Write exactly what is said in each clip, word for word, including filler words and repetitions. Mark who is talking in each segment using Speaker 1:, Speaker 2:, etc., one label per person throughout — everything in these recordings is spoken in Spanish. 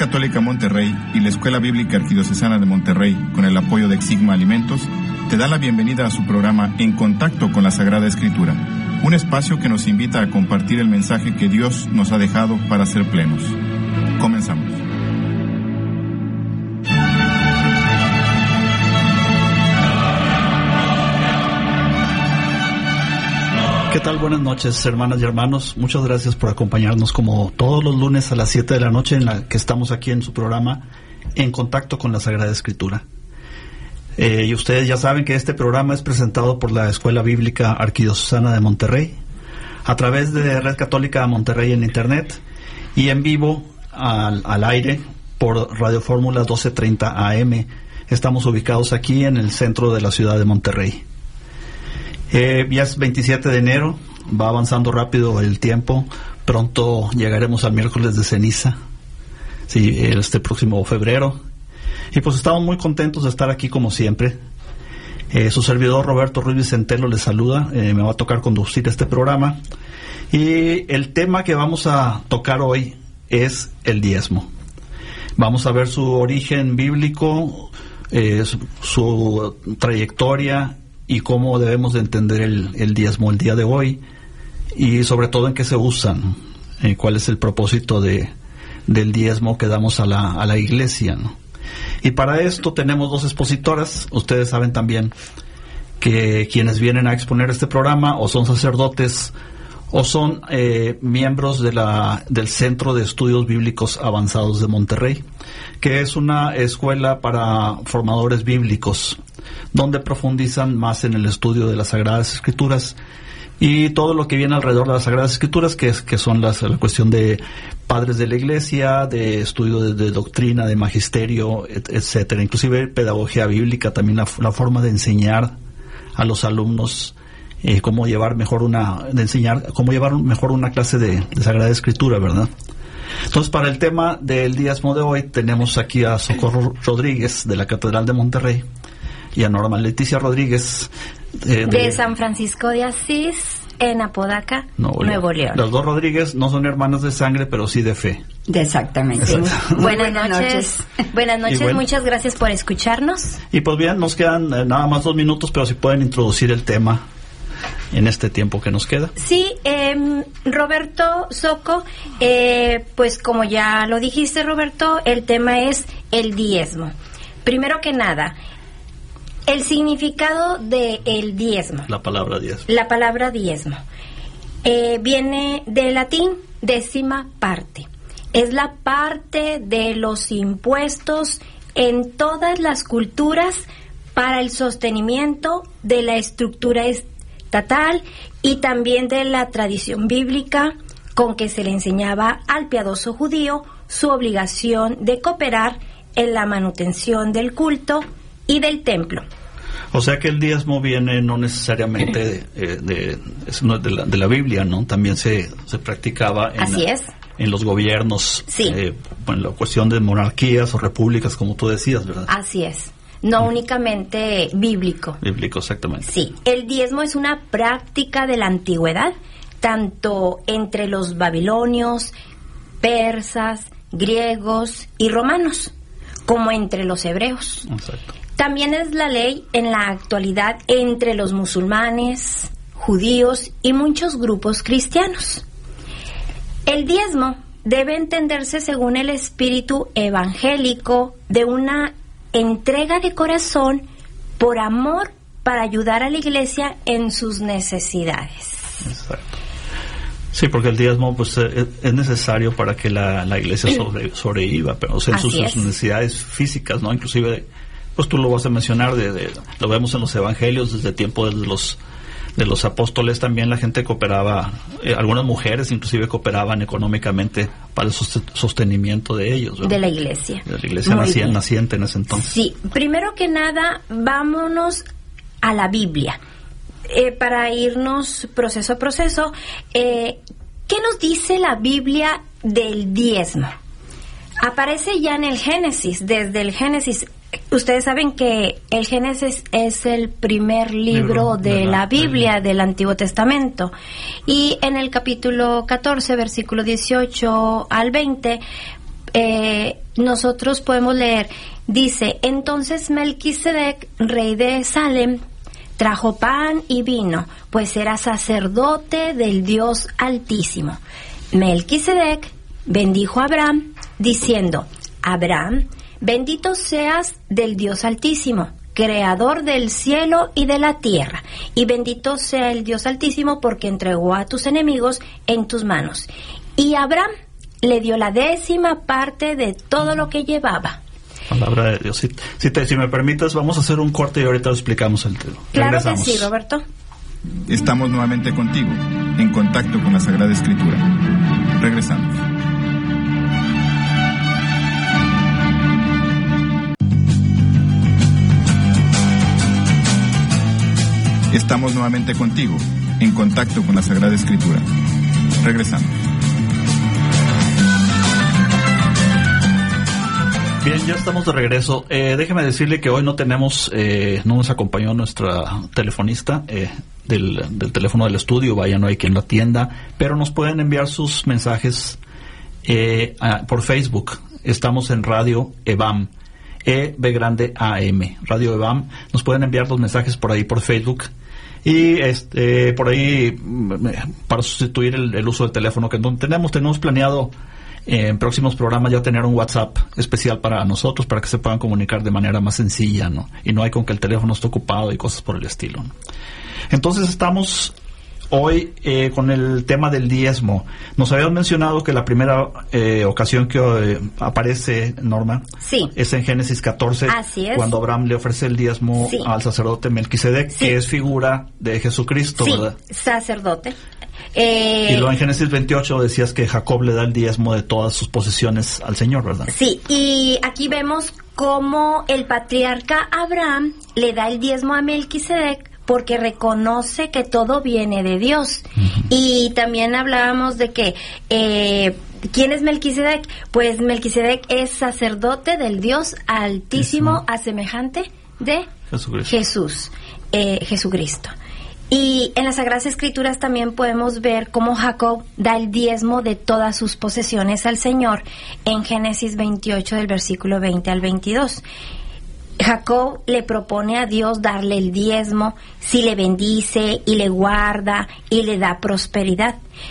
Speaker 1: Católica Monterrey y la Escuela Bíblica Arquidiocesana de Monterrey, con el apoyo de Xigma Alimentos, te da la bienvenida a su programa En Contacto con la Sagrada Escritura, un espacio que nos invita a compartir el mensaje que Dios nos ha dejado para ser plenos. Comenzamos.
Speaker 2: ¿Qué tal? Buenas noches, hermanas y hermanos. Muchas gracias por acompañarnos como todos los lunes a las siete de la noche en la que estamos aquí en su programa En Contacto con la Sagrada Escritura. Eh, y ustedes ya saben que este programa es presentado por la Escuela Bíblica Arquidiocesana de Monterrey a través de Red Católica Monterrey en Internet y en vivo al, al aire por Radio Fórmula doce treinta A M. Estamos ubicados aquí en el centro de la ciudad de Monterrey. Eh, ya es veintisiete de enero, va avanzando rápido el tiempo, pronto llegaremos al miércoles de ceniza, sí, este próximo febrero, y pues estamos muy contentos de estar aquí como siempre. Eh, su servidor Roberto Ruiz Vicentelo les saluda, eh, me va a tocar conducir este programa, y el tema que vamos a tocar hoy es el diezmo. Vamos a ver su origen bíblico, eh, su, su trayectoria, y cómo debemos de entender el, el diezmo el día de hoy, y sobre todo en qué se usan, eh, cuál es el propósito de, del diezmo que damos a la, a la iglesia, ¿no? Y para esto tenemos dos expositoras. Ustedes saben también que quienes vienen a exponer este programa o son sacerdotes o son eh, miembros de la, del Centro de Estudios Bíblicos Avanzados de Monterrey, que es una escuela para formadores bíblicos, donde profundizan más en el estudio de las Sagradas Escrituras y todo lo que viene alrededor de las Sagradas Escrituras, que, es, que son las, la cuestión de padres de la Iglesia, de estudio de, de doctrina, de magisterio, et, etcétera. Inclusive pedagogía bíblica, también la, la forma de enseñar a los alumnos eh, cómo llevar mejor una, de enseñar cómo llevar mejor una clase de, de Sagrada Escritura, ¿verdad? Entonces, para el tema del diezmo de hoy tenemos aquí a Socorro Rodríguez de la Catedral de Monterrey y a Norma Leticia Rodríguez eh, de,
Speaker 3: de San Francisco de Asís en Apodaca, Nuevo, Nuevo León.
Speaker 2: Las dos Rodríguez no son hermanas de sangre, pero sí de fe.
Speaker 4: Exactamente.
Speaker 2: Exacto.
Speaker 3: Buenas, Buenas noches. noches. Buenas noches, bueno, muchas gracias por escucharnos.
Speaker 2: Y pues bien, nos quedan eh, nada más dos minutos, pero si pueden introducir el tema en este tiempo que nos queda.
Speaker 3: Sí, eh, Roberto Soco, eh, pues como ya lo dijiste, Roberto, el tema es el diezmo. Primero que nada, el significado de el diezmo.
Speaker 2: La palabra diezmo.
Speaker 3: La palabra diezmo. Eh, viene del latín décima parte. Es la parte de los impuestos en todas las culturas para el sostenimiento de la estructura estatal y también de la tradición bíblica con que se le enseñaba al piadoso judío su obligación de cooperar en la manutención del culto y del templo.
Speaker 2: O sea que el diezmo viene no necesariamente de, de, de, de, la, de la Biblia, ¿no? También se, se practicaba en,
Speaker 3: Así es.
Speaker 2: en los gobiernos,
Speaker 3: sí.
Speaker 2: eh, en la cuestión de monarquías o repúblicas, como tú decías, ¿verdad?
Speaker 3: Así es. No mm. únicamente bíblico.
Speaker 2: Bíblico, exactamente.
Speaker 3: Sí. El diezmo es una práctica de la antigüedad, tanto entre los babilonios, persas, griegos y romanos, como entre los hebreos.
Speaker 2: Exacto.
Speaker 3: También es la ley en la actualidad entre los musulmanes, judíos y muchos grupos cristianos. El diezmo debe entenderse según el espíritu evangélico de una entrega de corazón por amor para ayudar a la iglesia en sus necesidades.
Speaker 2: Exacto. Sí, porque el diezmo pues es, es necesario para que la, la iglesia sobre, sobreviva, pero o sea, en sus, sus necesidades físicas, ¿no? Inclusive, pues tú lo vas a mencionar, de, de, lo vemos en los evangelios desde tiempo de los de los apóstoles. También la gente cooperaba, eh, algunas mujeres inclusive cooperaban económicamente para el sostenimiento de ellos, ¿no?
Speaker 3: De la iglesia.
Speaker 2: De la iglesia naciente, naciente en ese entonces.
Speaker 3: Sí, primero que nada, vámonos a la Biblia. Eh, para irnos proceso a proceso, eh, ¿qué nos dice la Biblia del diezmo? Aparece ya en el Génesis, desde el Génesis. Ustedes saben que el Génesis es el primer libro de, de la, la Biblia, de... del Antiguo Testamento. Y en el capítulo catorce, versículo dieciocho al veinte, eh, nosotros podemos leer, dice, entonces Melquisedec, rey de Salem, trajo pan y vino, pues era sacerdote del Dios Altísimo. Melquisedec bendijo a Abraham, diciendo, Abraham, bendito seas del Dios Altísimo, creador del cielo y de la tierra, y bendito sea el Dios Altísimo porque entregó a tus enemigos en tus manos. Y Abraham le dio la décima parte de todo lo que llevaba.
Speaker 2: Palabra de Dios. Si, si, te, si me permites, vamos a hacer un corte y ahorita lo explicamos el tema.
Speaker 3: Claro
Speaker 2: Regresamos.
Speaker 3: que sí, Roberto.
Speaker 1: Estamos nuevamente contigo, en contacto con la Sagrada Escritura. Regresamos. Estamos nuevamente contigo, en contacto con la Sagrada Escritura. Regresamos.
Speaker 2: Bien, ya estamos de regreso. Eh, déjeme decirle que hoy no tenemos, eh, no nos acompañó nuestra telefonista eh, del, del teléfono del estudio, vaya, no hay quien la atienda, pero nos pueden enviar sus mensajes eh, a, por Facebook. Estamos en Radio EBAM, E B grande A M, Radio EBAM. Nos pueden enviar los mensajes por ahí por Facebook. Y este por ahí, para sustituir el, el uso del teléfono que no tenemos, tenemos planeado en próximos programas ya tener un WhatsApp especial para nosotros, para que se puedan comunicar de manera más sencilla, ¿no? Y no hay con que el teléfono esté ocupado y cosas por el estilo, ¿no? Entonces estamos hoy eh, con el tema del diezmo. Nos habían mencionado que la primera eh, ocasión que eh, aparece, Norma,
Speaker 3: sí,
Speaker 2: es en Génesis catorce,
Speaker 3: así es,
Speaker 2: cuando Abraham le ofrece el diezmo, sí, al sacerdote Melquisedec, sí, que es figura de Jesucristo,
Speaker 3: sí,
Speaker 2: ¿verdad?
Speaker 3: Sacerdote. Eh,
Speaker 2: y luego en Génesis veintiocho decías que Jacob le da el diezmo de todas sus posesiones al Señor, ¿verdad?
Speaker 3: Sí, y aquí vemos cómo el patriarca Abraham le da el diezmo a Melquisedec porque reconoce que todo viene de Dios. Uh-huh. Y también hablábamos de que, eh, ¿quién es Melquisedec? Pues Melquisedec es sacerdote del Dios Altísimo, uh-huh, a semejante de
Speaker 2: Jesucristo.
Speaker 3: Jesús, eh, Jesucristo. Y en las Sagradas Escrituras también podemos ver cómo Jacob da el diezmo de todas sus posesiones al Señor en Génesis veintiocho del versículo veinte al veintidós. Jacob le propone a Dios darle el diezmo si le bendice y le guarda y le da prosperidad.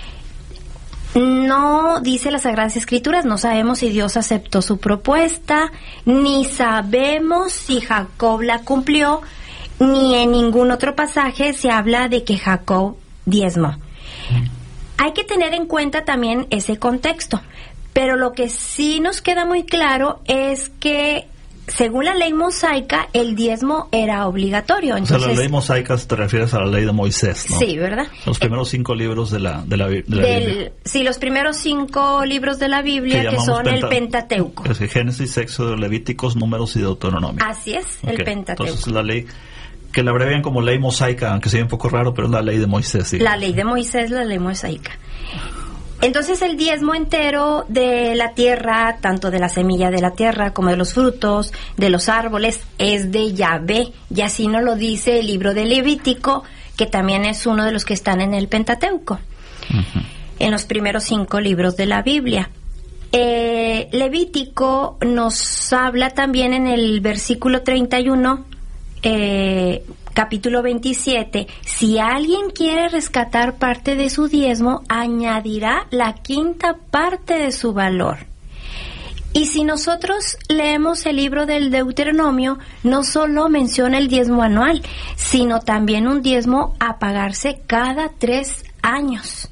Speaker 3: No dice las Sagradas Escrituras, no sabemos si Dios aceptó su propuesta, ni sabemos si Jacob la cumplió, ni en ningún otro pasaje se habla de que Jacob diezmó. Hay que tener en cuenta también ese contexto, pero lo que sí nos queda muy claro es que según la ley mosaica, el diezmo era obligatorio. Entonces,
Speaker 2: o sea, la ley mosaica te refieres a la ley de Moisés, ¿no?
Speaker 3: Sí, ¿verdad?
Speaker 2: Los primeros cinco libros de la, de la, de la
Speaker 3: Del,
Speaker 2: Biblia.
Speaker 3: Sí, los primeros cinco libros de la Biblia que, que son penta, el Pentateuco.
Speaker 2: Es Génesis, Éxodo, Levíticos, Números y Deuteronomio.
Speaker 3: Así es,
Speaker 2: okay,
Speaker 3: el Pentateuco.
Speaker 2: Entonces la ley, que la abrevian como ley mosaica, aunque sea un poco raro, pero es la ley de Moisés. ¿Sí?
Speaker 3: La ley de Moisés, la ley mosaica. Entonces el diezmo entero de la tierra, tanto de la semilla de la tierra como de los frutos, de los árboles, es de Yahvé. Y así nos lo dice el libro de Levítico, que también es uno de los que están en el Pentateuco, uh-huh, en los primeros cinco libros de la Biblia. Eh, Levítico nos habla también en el versículo treinta y uno, eh, capítulo veintisiete, si alguien quiere rescatar parte de su diezmo, añadirá la quinta parte de su valor. Y si nosotros leemos el libro del Deuteronomio, no solo menciona el diezmo anual, sino también un diezmo a pagarse cada tres años.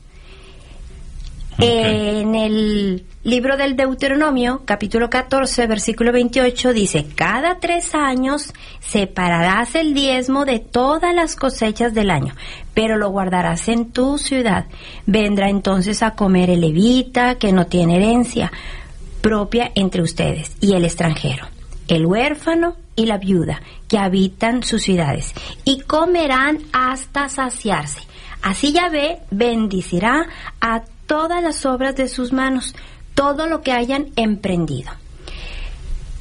Speaker 3: Okay. En el libro del Deuteronomio, capítulo catorce, versículo veintiocho, dice, cada tres años separarás el diezmo de todas las cosechas del año, pero lo guardarás en tu ciudad. Vendrá entonces a comer el levita, que no tiene herencia propia entre ustedes, y el extranjero, el huérfano y la viuda, que habitan sus ciudades, y comerán hasta saciarse. Así Yahvé bendecirá a todas las obras de sus manos, todo lo que hayan emprendido.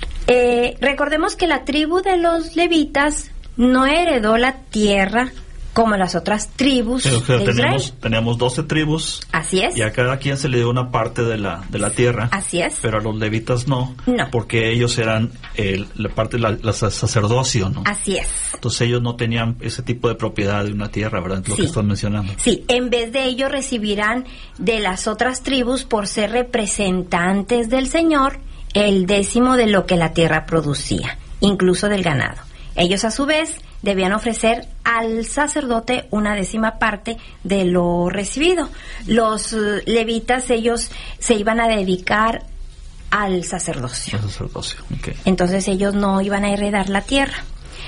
Speaker 3: Eh, recordemos que la tribu de los levitas no heredó la tierra como las otras tribus
Speaker 2: o sea,
Speaker 3: de
Speaker 2: teníamos,
Speaker 3: Israel.
Speaker 2: teníamos doce tribus.
Speaker 3: Así es.
Speaker 2: Y a cada quien se le dio una parte de la de la tierra.
Speaker 3: Así es.
Speaker 2: Pero a los levitas no.
Speaker 3: No.
Speaker 2: Porque ellos eran eh, la parte de la, la sacerdocio, ¿no?
Speaker 3: Así es.
Speaker 2: Entonces ellos no tenían ese tipo de propiedad de una tierra, ¿verdad? Lo
Speaker 3: sí.
Speaker 2: que estás mencionando.
Speaker 3: Sí, en vez de ellos recibirán de las otras tribus, por ser representantes del Señor, el décimo de lo que la tierra producía, incluso del ganado. Ellos a su vez debían ofrecer al sacerdote una décima parte de lo recibido. Los uh, levitas, ellos se iban a dedicar al sacerdocio.
Speaker 2: El sacerdocio, okay.
Speaker 3: Entonces ellos no iban a heredar la tierra.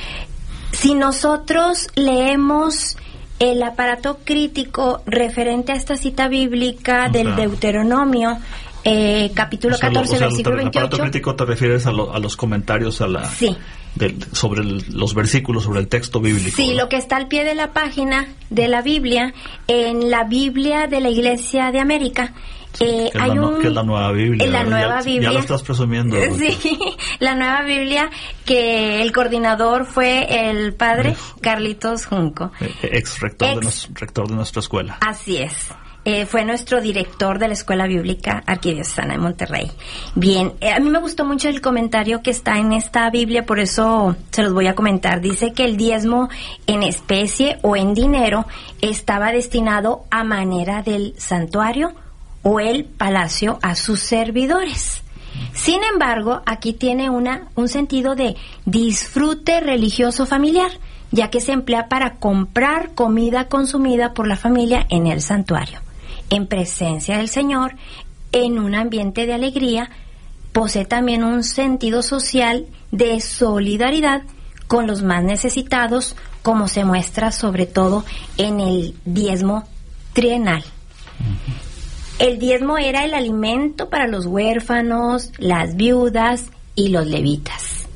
Speaker 3: Si nosotros leemos el aparato crítico referente a esta cita bíblica o del sea, Deuteronomio, eh, capítulo o sea, catorce, o sea, versículo veintiocho.
Speaker 2: ¿El aparato crítico te refieres a, lo, a los comentarios a la,
Speaker 3: sí.
Speaker 2: de, sobre el, los versículos, sobre el texto bíblico?
Speaker 3: Sí,
Speaker 2: ¿no?
Speaker 3: Lo que está al pie de la página de la Biblia, en la Biblia de la Iglesia de América, Eh,
Speaker 2: que,
Speaker 3: hay
Speaker 2: es la,
Speaker 3: un,
Speaker 2: que es la nueva Biblia.
Speaker 3: En la nueva
Speaker 2: ya,
Speaker 3: Biblia.
Speaker 2: Ya lo estás presumiendo.
Speaker 3: Sí, la nueva Biblia, que el coordinador fue el padre eh, Carlitos Junco.
Speaker 2: Eh, ex rector, ex, de nos, rector de nuestra escuela.
Speaker 3: Así es. Eh, fue nuestro director de la Escuela Bíblica Arquidiocesana de Monterrey. Bien, eh, a mí me gustó mucho el comentario que está en esta Biblia, por eso se los voy a comentar. Dice que el diezmo en especie o en dinero estaba destinado a manera del santuario o el palacio a sus servidores. Sin embargo, aquí tiene una un sentido de disfrute religioso familiar, ya que se emplea para comprar comida consumida por la familia en el santuario, en presencia del Señor, en un ambiente de alegría. Posee también un sentido social de solidaridad con los más necesitados, como se muestra sobre todo en el diezmo trienal. Uh-huh. El diezmo era el alimento para los huérfanos, las viudas y los levitas.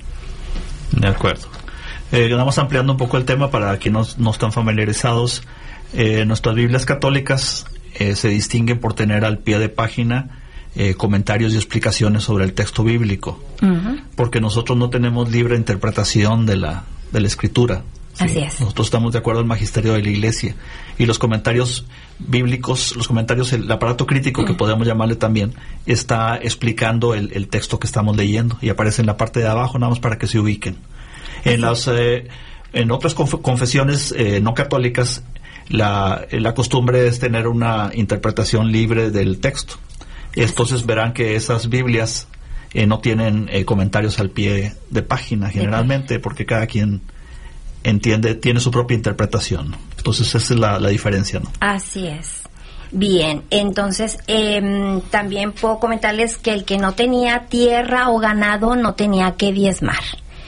Speaker 2: De acuerdo. Eh, vamos ampliando un poco el tema para quienes no, no están familiarizados. Eh, nuestras Biblias católicas eh, se distinguen por tener al pie de página eh, comentarios y explicaciones sobre el texto bíblico, uh-huh. porque nosotros no tenemos libre interpretación de la, de la Escritura. Sí,
Speaker 3: así es.
Speaker 2: Nosotros estamos de acuerdo al magisterio de la Iglesia y los comentarios bíblicos, los comentarios, el aparato crítico que podemos llamarle también, está explicando el, el texto que estamos leyendo y aparece en la parte de abajo nada más para que se ubiquen. En las eh, en otras conf- confesiones eh, no católicas la, la costumbre es tener una interpretación libre del texto. Entonces verán que esas Biblias eh, no tienen eh, comentarios al pie de página generalmente, porque cada quien entiende, tiene su propia interpretación. Entonces esa es la, la diferencia, ¿no?
Speaker 3: Así es. Bien, entonces eh, también puedo comentarles que el que no tenía tierra o ganado no tenía que diezmar.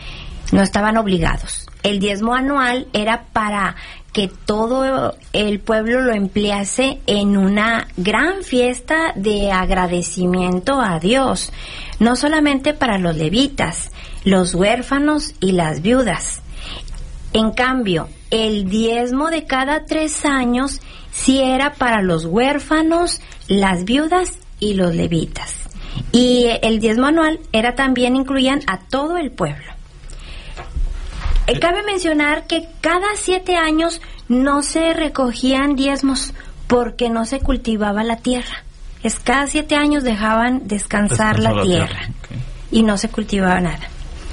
Speaker 3: No estaban obligados. El diezmo anual era para que todo el pueblo lo emplease en una gran fiesta de agradecimiento a Dios, no solamente para los levitas, los huérfanos y las viudas. En cambio, el diezmo de cada tres años sí era para los huérfanos, las viudas y los levitas. Y el diezmo anual era también, incluían a todo el pueblo. Eh, cabe mencionar que cada siete años no se recogían diezmos porque no se cultivaba la tierra. Es cada siete años dejaban descansar, descansar la, la tierra, tierra. Okay. Y no se cultivaba nada.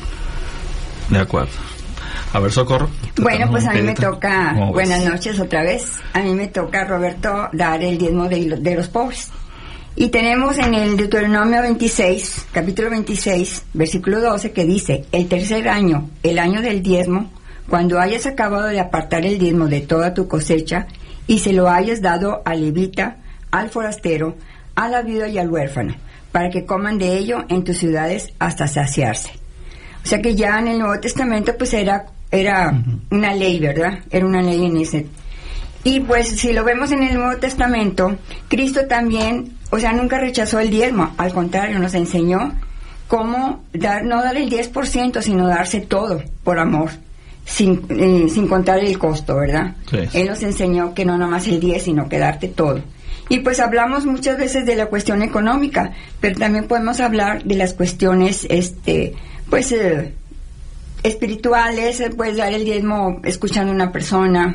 Speaker 2: De acuerdo. A ver, Socorro.
Speaker 4: Bueno, pues a mí me toca, buenas noches otra vez, a mí me toca, Roberto, dar el diezmo de, de los pobres. Y tenemos en el Deuteronomio veintiséis, capítulo veintiséis, versículo doce, que dice: el tercer año, el año del diezmo, cuando hayas acabado de apartar el diezmo de toda tu cosecha, y se lo hayas dado al levita, al forastero, a la viuda y al huérfano, para que coman de ello en tus ciudades hasta saciarse. O sea que ya en el Nuevo Testamento pues era era uh-huh. una ley, ¿verdad? Era una ley en ese. Y pues si lo vemos en el Nuevo Testamento, Cristo también, o sea, nunca rechazó el diezmo, al contrario, nos enseñó cómo dar, no dar el diez por ciento, sino darse todo por amor, sin, eh, sin contar el costo, ¿verdad? Sí. Él nos enseñó que no nomás el diez, sino que darte todo. Y pues hablamos muchas veces de la cuestión económica, pero también podemos hablar de las cuestiones, este, pues, eh, espirituales. Puedes dar el diezmo escuchando a una persona,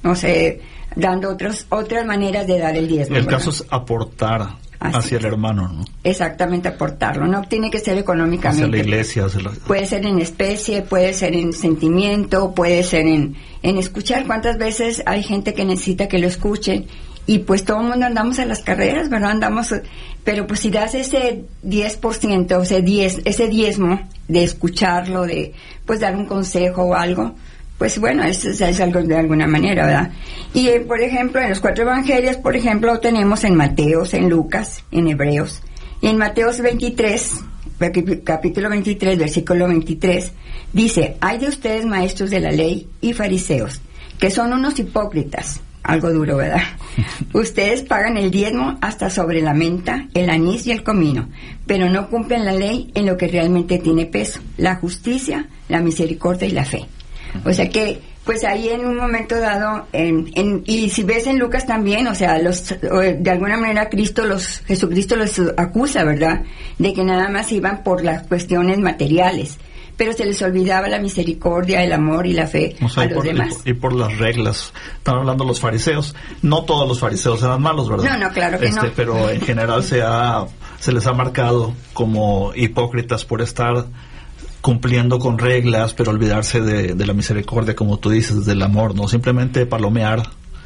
Speaker 4: no sé, dando otros, otras maneras de dar el diezmo.
Speaker 2: El
Speaker 4: ¿verdad?
Speaker 2: caso es aportar Así hacia es. el hermano, ¿no?
Speaker 4: Exactamente, aportarlo. No tiene que ser económicamente.
Speaker 2: Hacia la iglesia. Hacia la...
Speaker 4: Puede ser en especie, puede ser en sentimiento, puede ser en, en escuchar. ¿Cuántas veces hay gente que necesita que lo escuchen? Y pues todo el mundo andamos a las carreras, ¿verdad? Andamos, pero pues si das ese diez por ciento, o sea, diez, ese diezmo de escucharlo, de pues dar un consejo o algo, pues bueno, eso es, es algo de alguna manera, ¿verdad? Y eh, por ejemplo, en los cuatro evangelios, por ejemplo, tenemos en Mateos, en Lucas, en Hebreos, y en Mateos veintitrés, capítulo veintitrés, versículo veintitrés, dice: hay de ustedes, maestros de la ley y fariseos, que son unos hipócritas. Algo duro, ¿verdad? Ustedes pagan el diezmo hasta sobre la menta, el anís y el comino, pero no cumplen la ley en lo que realmente tiene peso: la justicia, la misericordia y la fe. O sea que, pues ahí en un momento dado, en, en, y si ves en Lucas también, o sea, los, de alguna manera Cristo los, Jesucristo los acusa, ¿verdad? De que nada más iban por las cuestiones materiales, pero se les olvidaba la misericordia, el amor y la fe, o sea, a los
Speaker 2: por,
Speaker 4: demás.
Speaker 2: Y por, y por las reglas. Están hablando los fariseos. No todos los fariseos eran malos, ¿verdad?
Speaker 4: No, no, claro que
Speaker 2: este,
Speaker 4: no.
Speaker 2: Pero en general se ha, se les ha marcado como hipócritas por estar cumpliendo con reglas, pero olvidarse de, de la misericordia, como tú dices, del amor, ¿no? Simplemente palomear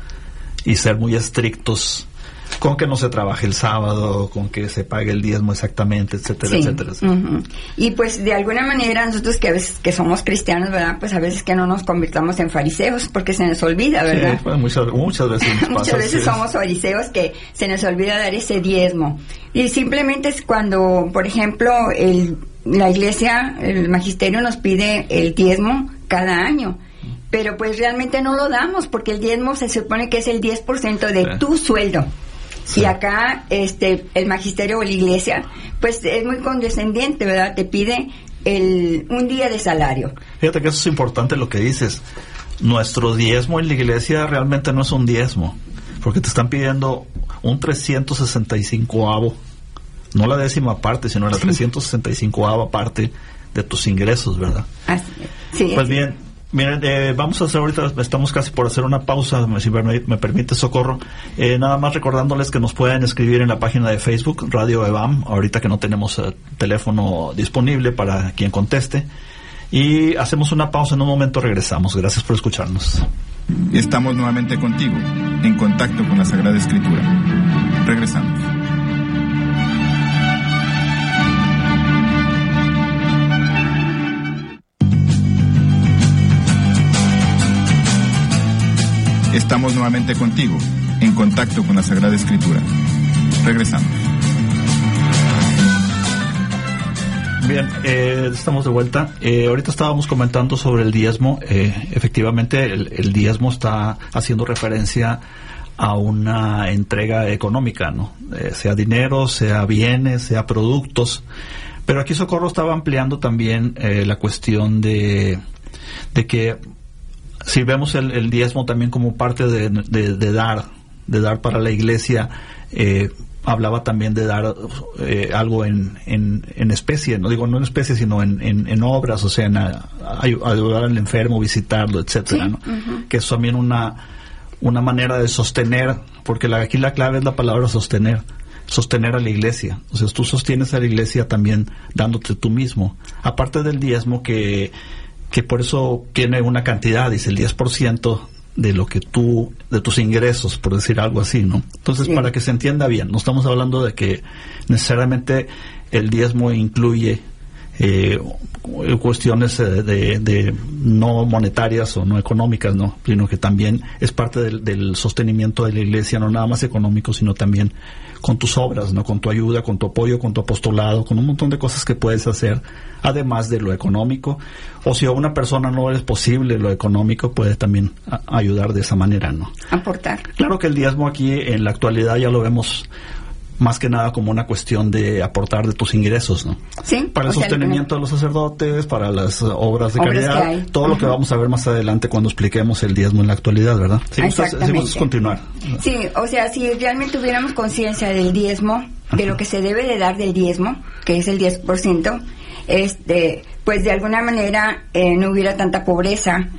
Speaker 2: y ser muy estrictos con que no se trabaje el sábado, con que se pague el diezmo exactamente, etcétera,
Speaker 4: sí.
Speaker 2: etcétera. etcétera.
Speaker 4: Uh-huh. Y pues de alguna manera nosotros que a veces que somos cristianos, ¿verdad? Pues a veces que no nos convirtamos en fariseos porque se nos olvida, ¿verdad?
Speaker 2: Sí, pues muchas, muchas veces nos pasa,
Speaker 4: muchas veces
Speaker 2: sí.
Speaker 4: somos fariseos que se nos olvida dar ese diezmo. Y simplemente es cuando, por ejemplo, el, la iglesia, el magisterio nos pide el diezmo cada año. Pero pues realmente no lo damos porque el diezmo se supone que es el diez por ciento de sí. tu sueldo. Sí. Y acá este el magisterio o la iglesia pues es muy condescendiente, ¿verdad? Te pide el un día de salario.
Speaker 2: Fíjate que eso es importante lo que dices. Nuestro diezmo en la iglesia realmente no es un diezmo, porque te están pidiendo un trescientos sesenta y cincoavo, no la décima parte, sino la sí. trescientos sesenta y cincoava parte de tus ingresos, ¿verdad?
Speaker 4: Así es. Sí,
Speaker 2: pues
Speaker 4: sí.
Speaker 2: bien. Miren, eh, vamos a hacer ahorita, estamos casi por hacer una pausa, si me, me permite Socorro, eh, nada más recordándoles que nos pueden escribir en la página de Facebook, Radio EVAM, ahorita que no tenemos eh, teléfono disponible para quien conteste, y hacemos una pausa, en un momento regresamos. Gracias por escucharnos.
Speaker 1: Estamos nuevamente contigo, en contacto con la Sagrada Escritura. Regresamos. Estamos nuevamente contigo, en contacto con la Sagrada Escritura. Regresamos.
Speaker 2: Bien, eh, estamos de vuelta. Eh, ahorita estábamos comentando sobre el diezmo. Eh, efectivamente, el, el diezmo está haciendo referencia a una entrega económica, ¿no? Eh, sea dinero, sea bienes, sea productos. Pero aquí Socorro estaba ampliando también eh, la cuestión de, de que si vemos el, el diezmo también como parte de, de, de dar, de dar para la iglesia, eh, hablaba también de dar eh, algo en, en, en especie, no digo no en especie, sino en, en, en obras, o sea, en a, a ayudar al enfermo, visitarlo, etcétera, sí. ¿no? Uh-huh. Que es también una, una manera de sostener, porque la, aquí la clave es la palabra sostener. Sostener a la iglesia, o sea, tú sostienes a la iglesia también dándote tú mismo, aparte del diezmo que que por eso tiene una cantidad, dice el diez por ciento de lo que tú, de tus ingresos, por decir algo así, ¿no? Entonces, sí. Para que se entienda bien, no estamos hablando de que necesariamente el diezmo incluye eh, cuestiones de, de, de no monetarias o no económicas, ¿no? Sino que también es parte del, del sostenimiento de la iglesia, no nada más económico, sino también con tus obras, ¿no? Con tu ayuda, con tu apoyo, con tu apostolado, con un montón de cosas que puedes hacer, además de lo económico. O si a una persona no es posible lo económico, puede también a, ayudar de esa manera, ¿no?
Speaker 4: Aportar.
Speaker 2: Claro que el diezmo aquí, en la actualidad, ya lo vemos más que nada como una cuestión de aportar de tus ingresos, ¿no?
Speaker 4: Sí.
Speaker 2: Para el sostenimiento sea, de los sacerdotes, para las uh, obras de obras caridad, todo uh-huh. lo que vamos a ver más adelante cuando expliquemos el diezmo en la actualidad, ¿verdad? Sí,
Speaker 4: exactamente.
Speaker 2: Vamos a continuar.
Speaker 4: Sí, o sea, si realmente tuviéramos conciencia del diezmo, de lo que se debe de dar del diezmo, que es el diez por ciento, este, pues de alguna manera eh, no hubiera tanta pobreza.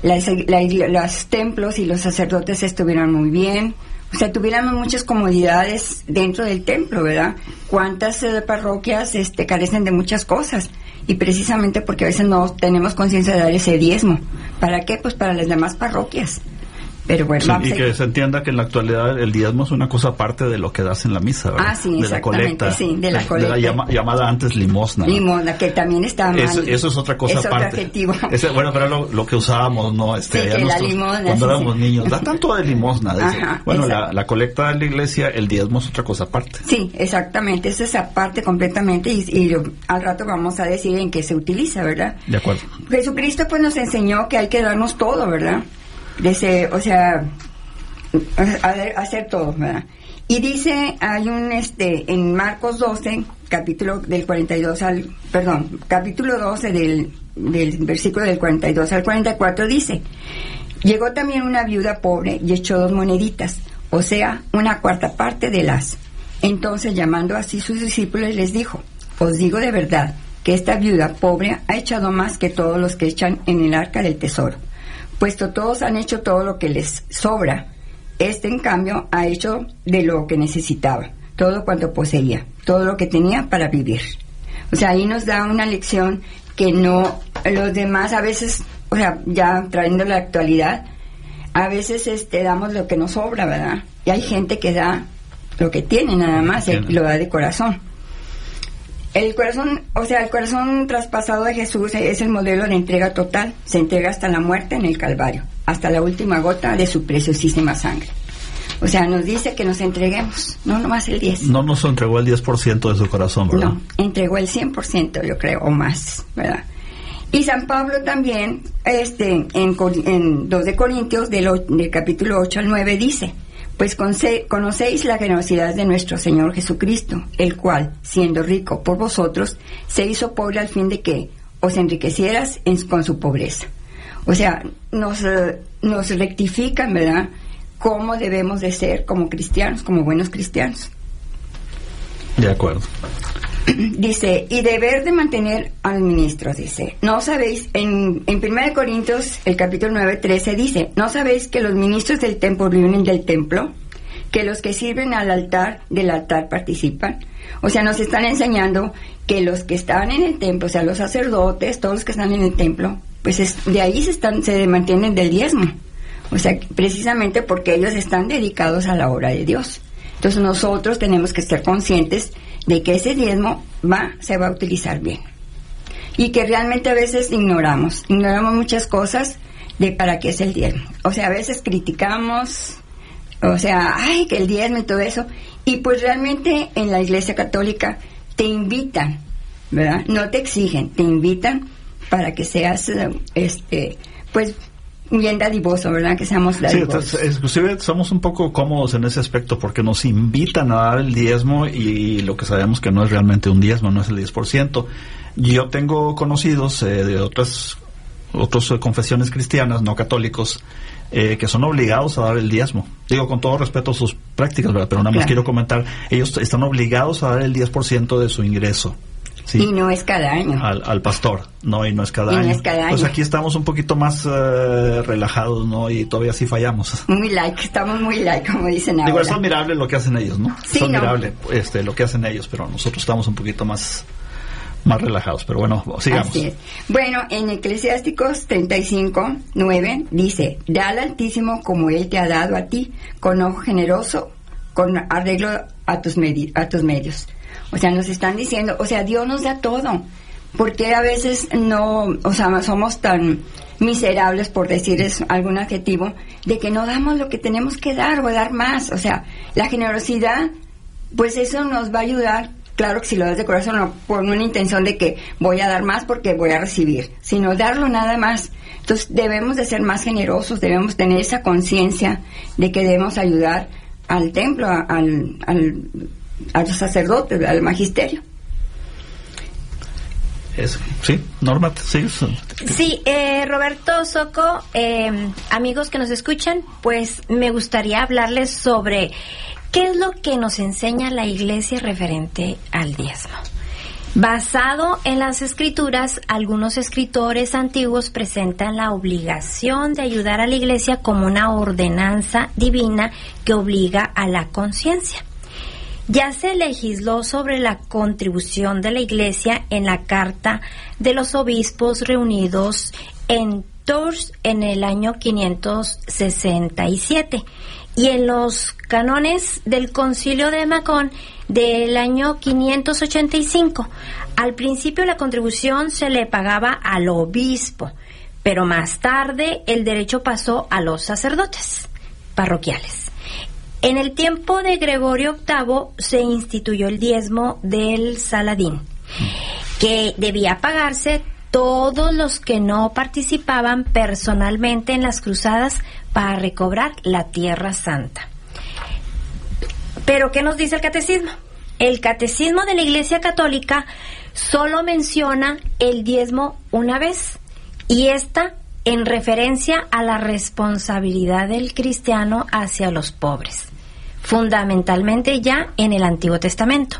Speaker 4: las, la, los templos y los sacerdotes estuvieran muy bien, o sea, tuviéramos muchas comodidades dentro del templo, ¿verdad? ¿Cuántas eh, parroquias este, carecen de muchas cosas? Y precisamente porque a veces no tenemos conciencia de dar ese diezmo. ¿Para qué? Pues para las demás parroquias. Pero bueno,
Speaker 2: sí,
Speaker 4: vamos
Speaker 2: y
Speaker 4: a...
Speaker 2: que se entienda que en la actualidad el diezmo es una cosa aparte de lo que das en la misa, ¿verdad?
Speaker 4: Ah, sí,
Speaker 2: de la colecta,
Speaker 4: sí, de la colecta.
Speaker 2: De la llama, llamada antes limosna, ¿no?
Speaker 4: Limosna, que también está mal.
Speaker 2: Eso, eso es otra cosa
Speaker 4: es
Speaker 2: aparte.
Speaker 4: Otro adjetivo.
Speaker 2: Ese, bueno, pero era lo, lo que usábamos, ¿no? Este,
Speaker 4: sí,
Speaker 2: ya
Speaker 4: que
Speaker 2: nosotros,
Speaker 4: la limosna,
Speaker 2: cuando
Speaker 4: sí,
Speaker 2: éramos
Speaker 4: sí.
Speaker 2: niños, da tanto de limosna. Dice.
Speaker 4: Ajá,
Speaker 2: bueno, la, la colecta de la iglesia, el diezmo es otra cosa aparte.
Speaker 4: Sí, exactamente, eso es aparte completamente y, y al rato vamos a decir en qué se utiliza, ¿verdad?
Speaker 2: De acuerdo.
Speaker 4: Jesucristo pues nos enseñó que hay que darnos todo, ¿verdad? Desde, o sea... hacer todo, ¿verdad? Y dice, hay un este en Marcos doce, capítulo del cuarenta y dos al, perdón, capítulo doce del, del versículo del cuarenta y dos al cuarenta y cuatro dice: llegó también una viuda pobre y echó dos moneditas, o sea, una cuarta parte de las. Entonces, llamando así sus discípulos, les dijo: os digo de verdad que esta viuda pobre ha echado más que todos los que echan en el arca del tesoro, puesto todos han hecho todo lo que les sobra. Este, en cambio, ha hecho de lo que necesitaba, todo cuanto poseía, todo lo que tenía para vivir. O sea, ahí nos da una lección que no, los demás a veces, o sea, ya trayendo la actualidad, a veces este damos lo que nos sobra, ¿verdad? Y hay gente que da lo que tiene nada más, y lo da de corazón. El corazón, o sea, el corazón traspasado de Jesús es el modelo de entrega total. Se entrega hasta la muerte en el Calvario, hasta la última gota de su preciosísima sangre. O sea, nos dice que nos entreguemos, no nomás el diez.
Speaker 2: No nos entregó el diez por ciento de su corazón, ¿verdad?
Speaker 4: No, entregó el cien por ciento, yo creo, o más, ¿verdad? Y San Pablo también, este, en, en dos de Corintios, del, del capítulo ocho al nueve, dice: pues conocéis la generosidad de nuestro Señor Jesucristo, el cual, siendo rico por vosotros, se hizo pobre al fin de que os enriquecieras en, con su pobreza. O sea, nos, uh, nos rectifican, ¿verdad?, cómo debemos de ser como cristianos, como buenos cristianos.
Speaker 2: De acuerdo.
Speaker 4: Dice, y deber de mantener a los ministros, dice, no sabéis, en, en primera de Corintios, el capítulo nueve, trece, dice, ¿no sabéis que los ministros del templo viven del templo? Que los que sirven al altar, del altar participan. O sea, nos están enseñando que los que están en el templo, o sea, los sacerdotes, todos los que están en el templo, pues es, de ahí se están, se mantienen del diezmo. O sea, precisamente porque ellos están dedicados a la obra de Dios. Entonces nosotros tenemos que ser conscientes de que ese diezmo va, se va a utilizar bien. Y que realmente a veces ignoramos, ignoramos muchas cosas de para qué es el diezmo. O sea, a veces criticamos, o sea, ay, que el diezmo y todo eso. Y pues realmente en la Iglesia Católica te invitan, ¿verdad? No te exigen, te invitan para que seas, este, pues, bien dadivoso, ¿verdad? Que seamos dadivosos.
Speaker 2: Sí, entonces, inclusive somos un poco cómodos en ese aspecto porque nos invitan a dar el diezmo y lo que sabemos que no es realmente un diezmo, no es el diez por ciento. Yo tengo conocidos eh, de otras otras confesiones cristianas, no católicos, eh, que son obligados a dar el diezmo. Digo con todo respeto a sus prácticas, ¿verdad? Pero nada más claro. Quiero comentar, ellos están obligados a dar el diez por ciento de su ingreso. Sí,
Speaker 4: y no es cada año.
Speaker 2: Al, al pastor, no, y no es cada
Speaker 4: y
Speaker 2: año.
Speaker 4: No es cada año.
Speaker 2: Pues aquí estamos un poquito más uh, relajados, ¿no? Y todavía sí fallamos.
Speaker 4: Muy like, estamos muy like, como dicen ahora.
Speaker 2: Digo, es admirable lo que hacen ellos, ¿no?
Speaker 4: Sí,
Speaker 2: es admirable
Speaker 4: no.
Speaker 2: este, lo que hacen ellos, pero nosotros estamos un poquito más, más relajados. Pero bueno, sigamos.
Speaker 4: Así es. Bueno, en Eclesiásticos treinta y cinco, nueve, dice, da al Altísimo como Él te ha dado a ti, con ojo generoso, con arreglo a tus, medi- a tus medios. O sea, nos están diciendo, o sea, Dios nos da todo. Porque a veces no, o sea, somos tan miserables, por decir es algún adjetivo, de que no damos lo que tenemos que dar o dar más. O sea, la generosidad, pues eso nos va a ayudar. Claro que si lo das de corazón, no con una intención de que voy a dar más porque voy a recibir, sino darlo nada más. Entonces debemos de ser más generosos, debemos tener esa conciencia de que debemos ayudar al templo, al, al a los sacerdotes, al magisterio.
Speaker 2: Es, sí, Norma, sí.
Speaker 3: Sí, eh, Roberto Soco, eh, amigos que nos escuchan, pues me gustaría hablarles sobre qué es lo que nos enseña la Iglesia referente al diezmo. Basado en las escrituras, algunos escritores antiguos presentan la obligación de ayudar a la iglesia como una ordenanza divina que obliga a la conciencia. Ya se legisló sobre la contribución de la iglesia en la Carta de los Obispos reunidos en Tours en el año quinientos sesenta y siete y en los cánones del Concilio de Macón del año quinientos ochenta y cinco. Al principio la contribución se le pagaba al obispo, pero más tarde el derecho pasó a los sacerdotes parroquiales. En el tiempo de Gregorio octavo se instituyó el diezmo del Saladín, que debía pagarse todos los que no participaban personalmente en las cruzadas para recobrar la Tierra Santa. ¿Pero qué nos dice el catecismo? El catecismo de la Iglesia Católica solo menciona el diezmo una vez, y esta en referencia a la responsabilidad del cristiano hacia los pobres, fundamentalmente ya en el Antiguo Testamento.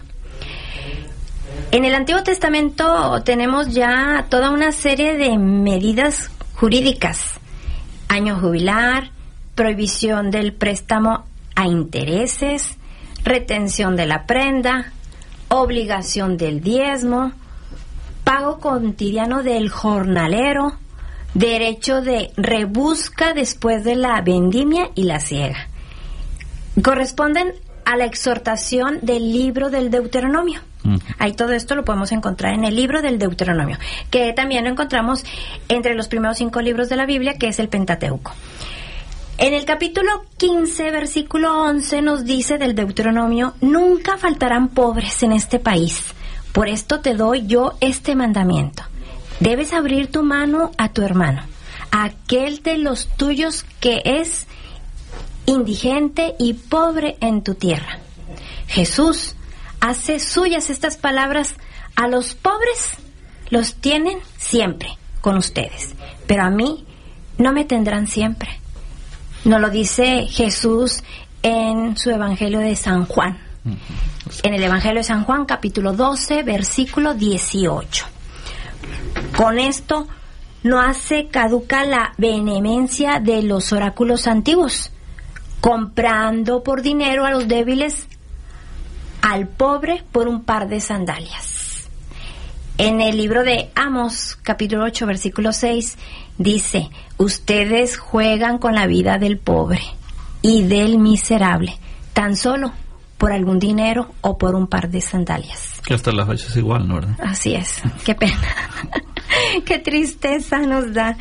Speaker 3: En el Antiguo Testamento tenemos ya toda una serie de medidas jurídicas: año jubilar, prohibición del préstamo a intereses, retención de la prenda, obligación del diezmo, pago cotidiano del jornalero, derecho de rebusca después de la vendimia y la siega. Corresponden a la exhortación del libro del Deuteronomio. Uh-huh. Ahí todo esto lo podemos encontrar en el libro del Deuteronomio, que también lo encontramos entre los primeros cinco libros de la Biblia, que es el Pentateuco. En el capítulo quince, versículo once, nos dice del Deuteronomio: nunca faltarán pobres en este país. Por esto te doy yo este mandamiento. Debes abrir tu mano a tu hermano, a aquel de los tuyos que es indigente y pobre en tu tierra. Jesús hace suyas estas palabras: a los pobres los tienen siempre con ustedes, pero a mí no me tendrán siempre. Nos lo dice Jesús en su Evangelio de San Juan. En el Evangelio de San Juan, capítulo doce, versículo dieciocho. Con esto no hace caduca la vehemencia de los oráculos antiguos, comprando por dinero a los débiles, al pobre por un par de sandalias. En el libro de Amos, capítulo ocho, versículo seis, dice: ustedes juegan con la vida del pobre y del miserable, tan solo por algún dinero o por un par de sandalias.
Speaker 2: Que hasta la fecha es igual, ¿no? ¿Verdad?
Speaker 3: Así es. Qué pena. Qué tristeza nos da.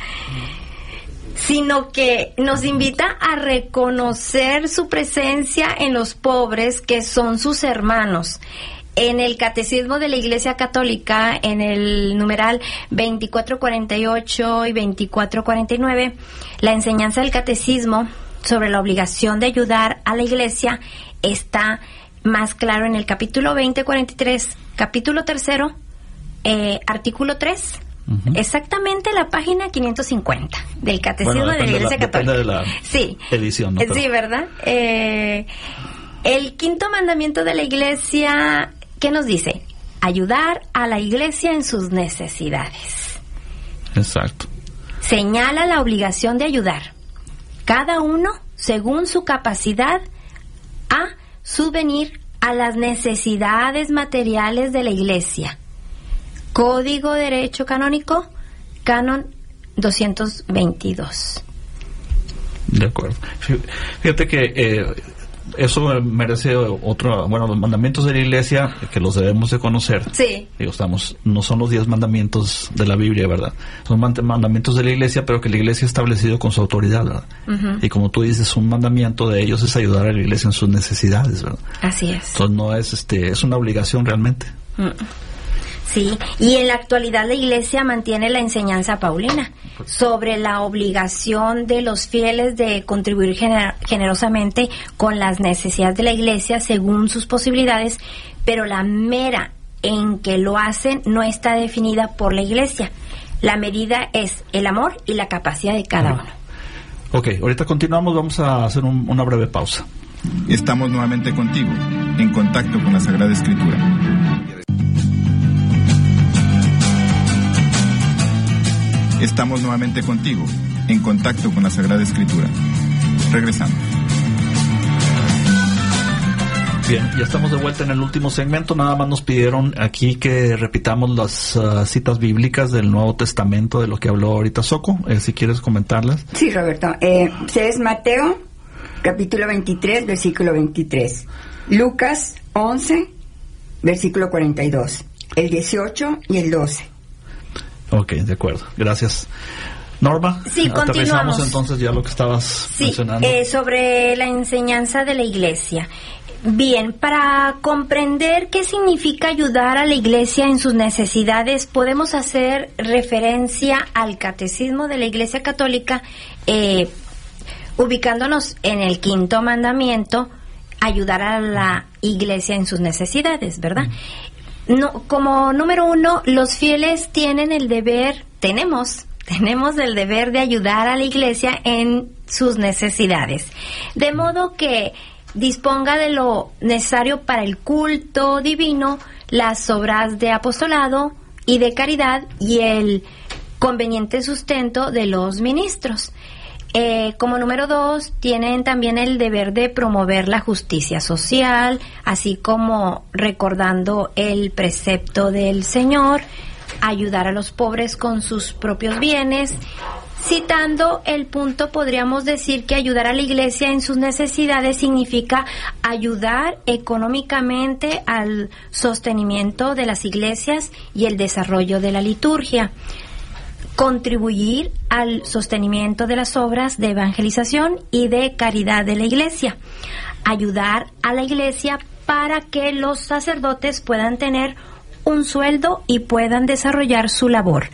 Speaker 3: Sino que nos invita a reconocer su presencia en los pobres, que son sus hermanos. En el Catecismo de la Iglesia Católica, en el numeral veinticuatro cuarenta y ocho y veinticuatro cuarenta y nueve, la enseñanza del Catecismo sobre la obligación de ayudar a la Iglesia está más claro en el capítulo veinte cuarenta y tres, capítulo tercero, eh, artículo tres. Uh-huh. Exactamente la página quinientos cincuenta del Catecismo bueno, de la Iglesia la, Católica.
Speaker 2: De la
Speaker 3: sí.
Speaker 2: edición, ¿no? Pero...
Speaker 3: Sí, ¿verdad? Eh, el quinto mandamiento de la Iglesia, ¿qué nos dice? Ayudar a la Iglesia en sus necesidades.
Speaker 2: Exacto.
Speaker 3: Señala la obligación de ayudar, cada uno según su capacidad, a subvenir a las necesidades materiales de la Iglesia. Código de Derecho Canónico, Canon doscientos veintidós.
Speaker 2: De acuerdo. Fíjate que eh, eso merece otro, bueno, los mandamientos de la Iglesia, que los debemos de conocer.
Speaker 3: Sí.
Speaker 2: Digo, estamos, no son los diez mandamientos de la Biblia, ¿verdad? Son mandamientos de la Iglesia, pero que la Iglesia ha establecido con su autoridad, ¿verdad? Uh-huh. Y como tú dices, un mandamiento de ellos es ayudar a la Iglesia en sus necesidades, ¿verdad?
Speaker 3: Así es.
Speaker 2: Entonces no es, este, es una obligación realmente.
Speaker 3: Uh-uh. Sí, y en la actualidad la Iglesia mantiene la enseñanza paulina sobre la obligación de los fieles de contribuir gener- generosamente con las necesidades de la Iglesia según sus posibilidades, pero la mera en que lo hacen no está definida por la Iglesia. La medida es el amor y la capacidad de cada uno.
Speaker 2: Ok, ahorita continuamos, vamos a hacer un, una breve pausa.
Speaker 1: Estamos nuevamente contigo, en contacto con la Sagrada Escritura. Estamos nuevamente contigo, en contacto con la Sagrada Escritura. Regresamos.
Speaker 2: Bien, ya estamos de vuelta en el último segmento. Nada más nos pidieron aquí que repitamos las uh, citas bíblicas del Nuevo Testamento, de lo que habló ahorita Soco. Eh, si quieres comentarlas.
Speaker 4: Sí, Roberto. Eh, es Mateo, capítulo veintitrés, versículo veintitrés. Lucas once, versículo cuarenta y dos. El dieciocho y el doce.
Speaker 2: Ok, de acuerdo. Gracias. Norma,
Speaker 3: sí,
Speaker 2: aterrizamos entonces ya lo que estabas
Speaker 3: sí,
Speaker 2: mencionando.
Speaker 3: Eh, sobre la enseñanza de la Iglesia. Bien, para comprender qué significa ayudar a la Iglesia en sus necesidades, podemos hacer referencia al Catecismo de la Iglesia Católica, eh, ubicándonos en el quinto mandamiento, ayudar a la Iglesia en sus necesidades, ¿verdad? No, como número uno, los fieles tienen el deber, tenemos, tenemos el deber de ayudar a la Iglesia en sus necesidades, de modo que disponga de lo necesario para el culto divino, las obras de apostolado y de caridad y el conveniente sustento de los ministros. Eh, como número dos, tienen también el deber de promover la justicia social, así como recordando el precepto del Señor, ayudar a los pobres con sus propios bienes. Citando el punto, podríamos decir que ayudar a la Iglesia en sus necesidades significa ayudar económicamente al sostenimiento de las iglesias y el desarrollo de la liturgia, contribuir al sostenimiento de las obras de evangelización y de caridad de la Iglesia, ayudar a la Iglesia para que los sacerdotes puedan tener un sueldo y puedan desarrollar su labor,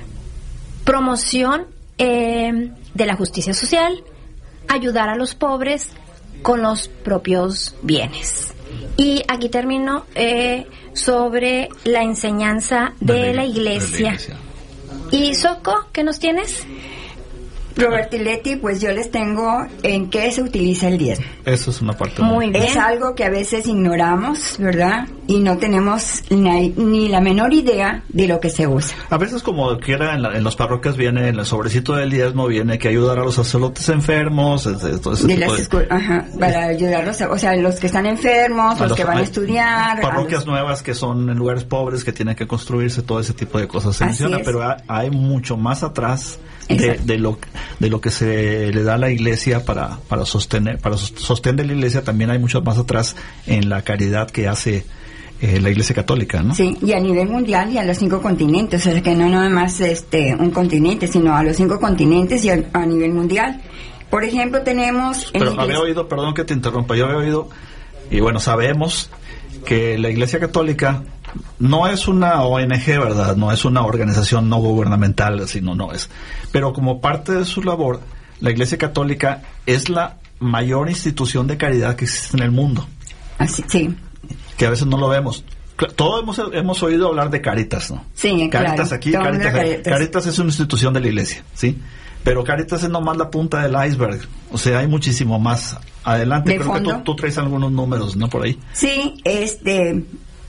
Speaker 3: promoción Eh, de la justicia social, ayudar a los pobres con los propios bienes. Y aquí termino eh, sobre la enseñanza de, de, la, iglesia. de la iglesia. ¿Y Soco, qué nos tienes?
Speaker 4: Robert y Leti, pues yo les tengo en qué se utiliza el diezmo.
Speaker 2: Eso es una parte
Speaker 3: muy bien.
Speaker 4: Es algo que a veces ignoramos, ¿verdad? Y no tenemos ni, ni la menor idea de lo que se usa.
Speaker 2: A veces, como quiera, en, la, en las parroquias viene, en el sobrecito del diezmo viene que ayudar a los sacerdotes enfermos, todo ese
Speaker 4: de
Speaker 2: tipo
Speaker 4: las
Speaker 2: de...
Speaker 4: escuelas, ajá, para ayudarlos, a, o sea, los que están enfermos, los, los que van a estudiar.
Speaker 2: Parroquias
Speaker 4: los...
Speaker 2: nuevas que son en lugares pobres, que tienen que construirse, todo ese tipo de cosas se
Speaker 4: Así
Speaker 2: menciona,
Speaker 4: es.
Speaker 2: pero hay, hay mucho más atrás de, de lo de lo que se le da a la Iglesia para para sostener para sostener la Iglesia. También hay mucho más atrás en la caridad que hace eh, la Iglesia Católica, ¿no?
Speaker 4: Sí, y a nivel mundial y a los cinco continentes, o sea que no nada más este un continente, sino a los cinco continentes y a, a nivel mundial. Por ejemplo, tenemos...
Speaker 2: Pero iglesia... había oído, perdón que te interrumpa, yo había oído, y bueno, sabemos que la Iglesia Católica no es una O N G, ¿verdad? No es una organización no gubernamental, sino no es. Pero como parte de su labor, la Iglesia Católica es la mayor institución de caridad que existe en el mundo.
Speaker 4: Así, sí.
Speaker 2: Que a veces no lo vemos. Todos hemos, hemos oído hablar de Cáritas, ¿no?
Speaker 4: Sí,
Speaker 2: Cáritas
Speaker 4: claro.
Speaker 2: aquí, Cáritas allá. Cáritas es una institución de la Iglesia, ¿sí? Pero Cáritas es nomás la punta del iceberg. O sea, hay muchísimo más adelante.
Speaker 4: ¿De
Speaker 2: Creo
Speaker 4: fondo?
Speaker 2: que tú, tú traes algunos números, ¿no? Por ahí.
Speaker 4: Sí, este...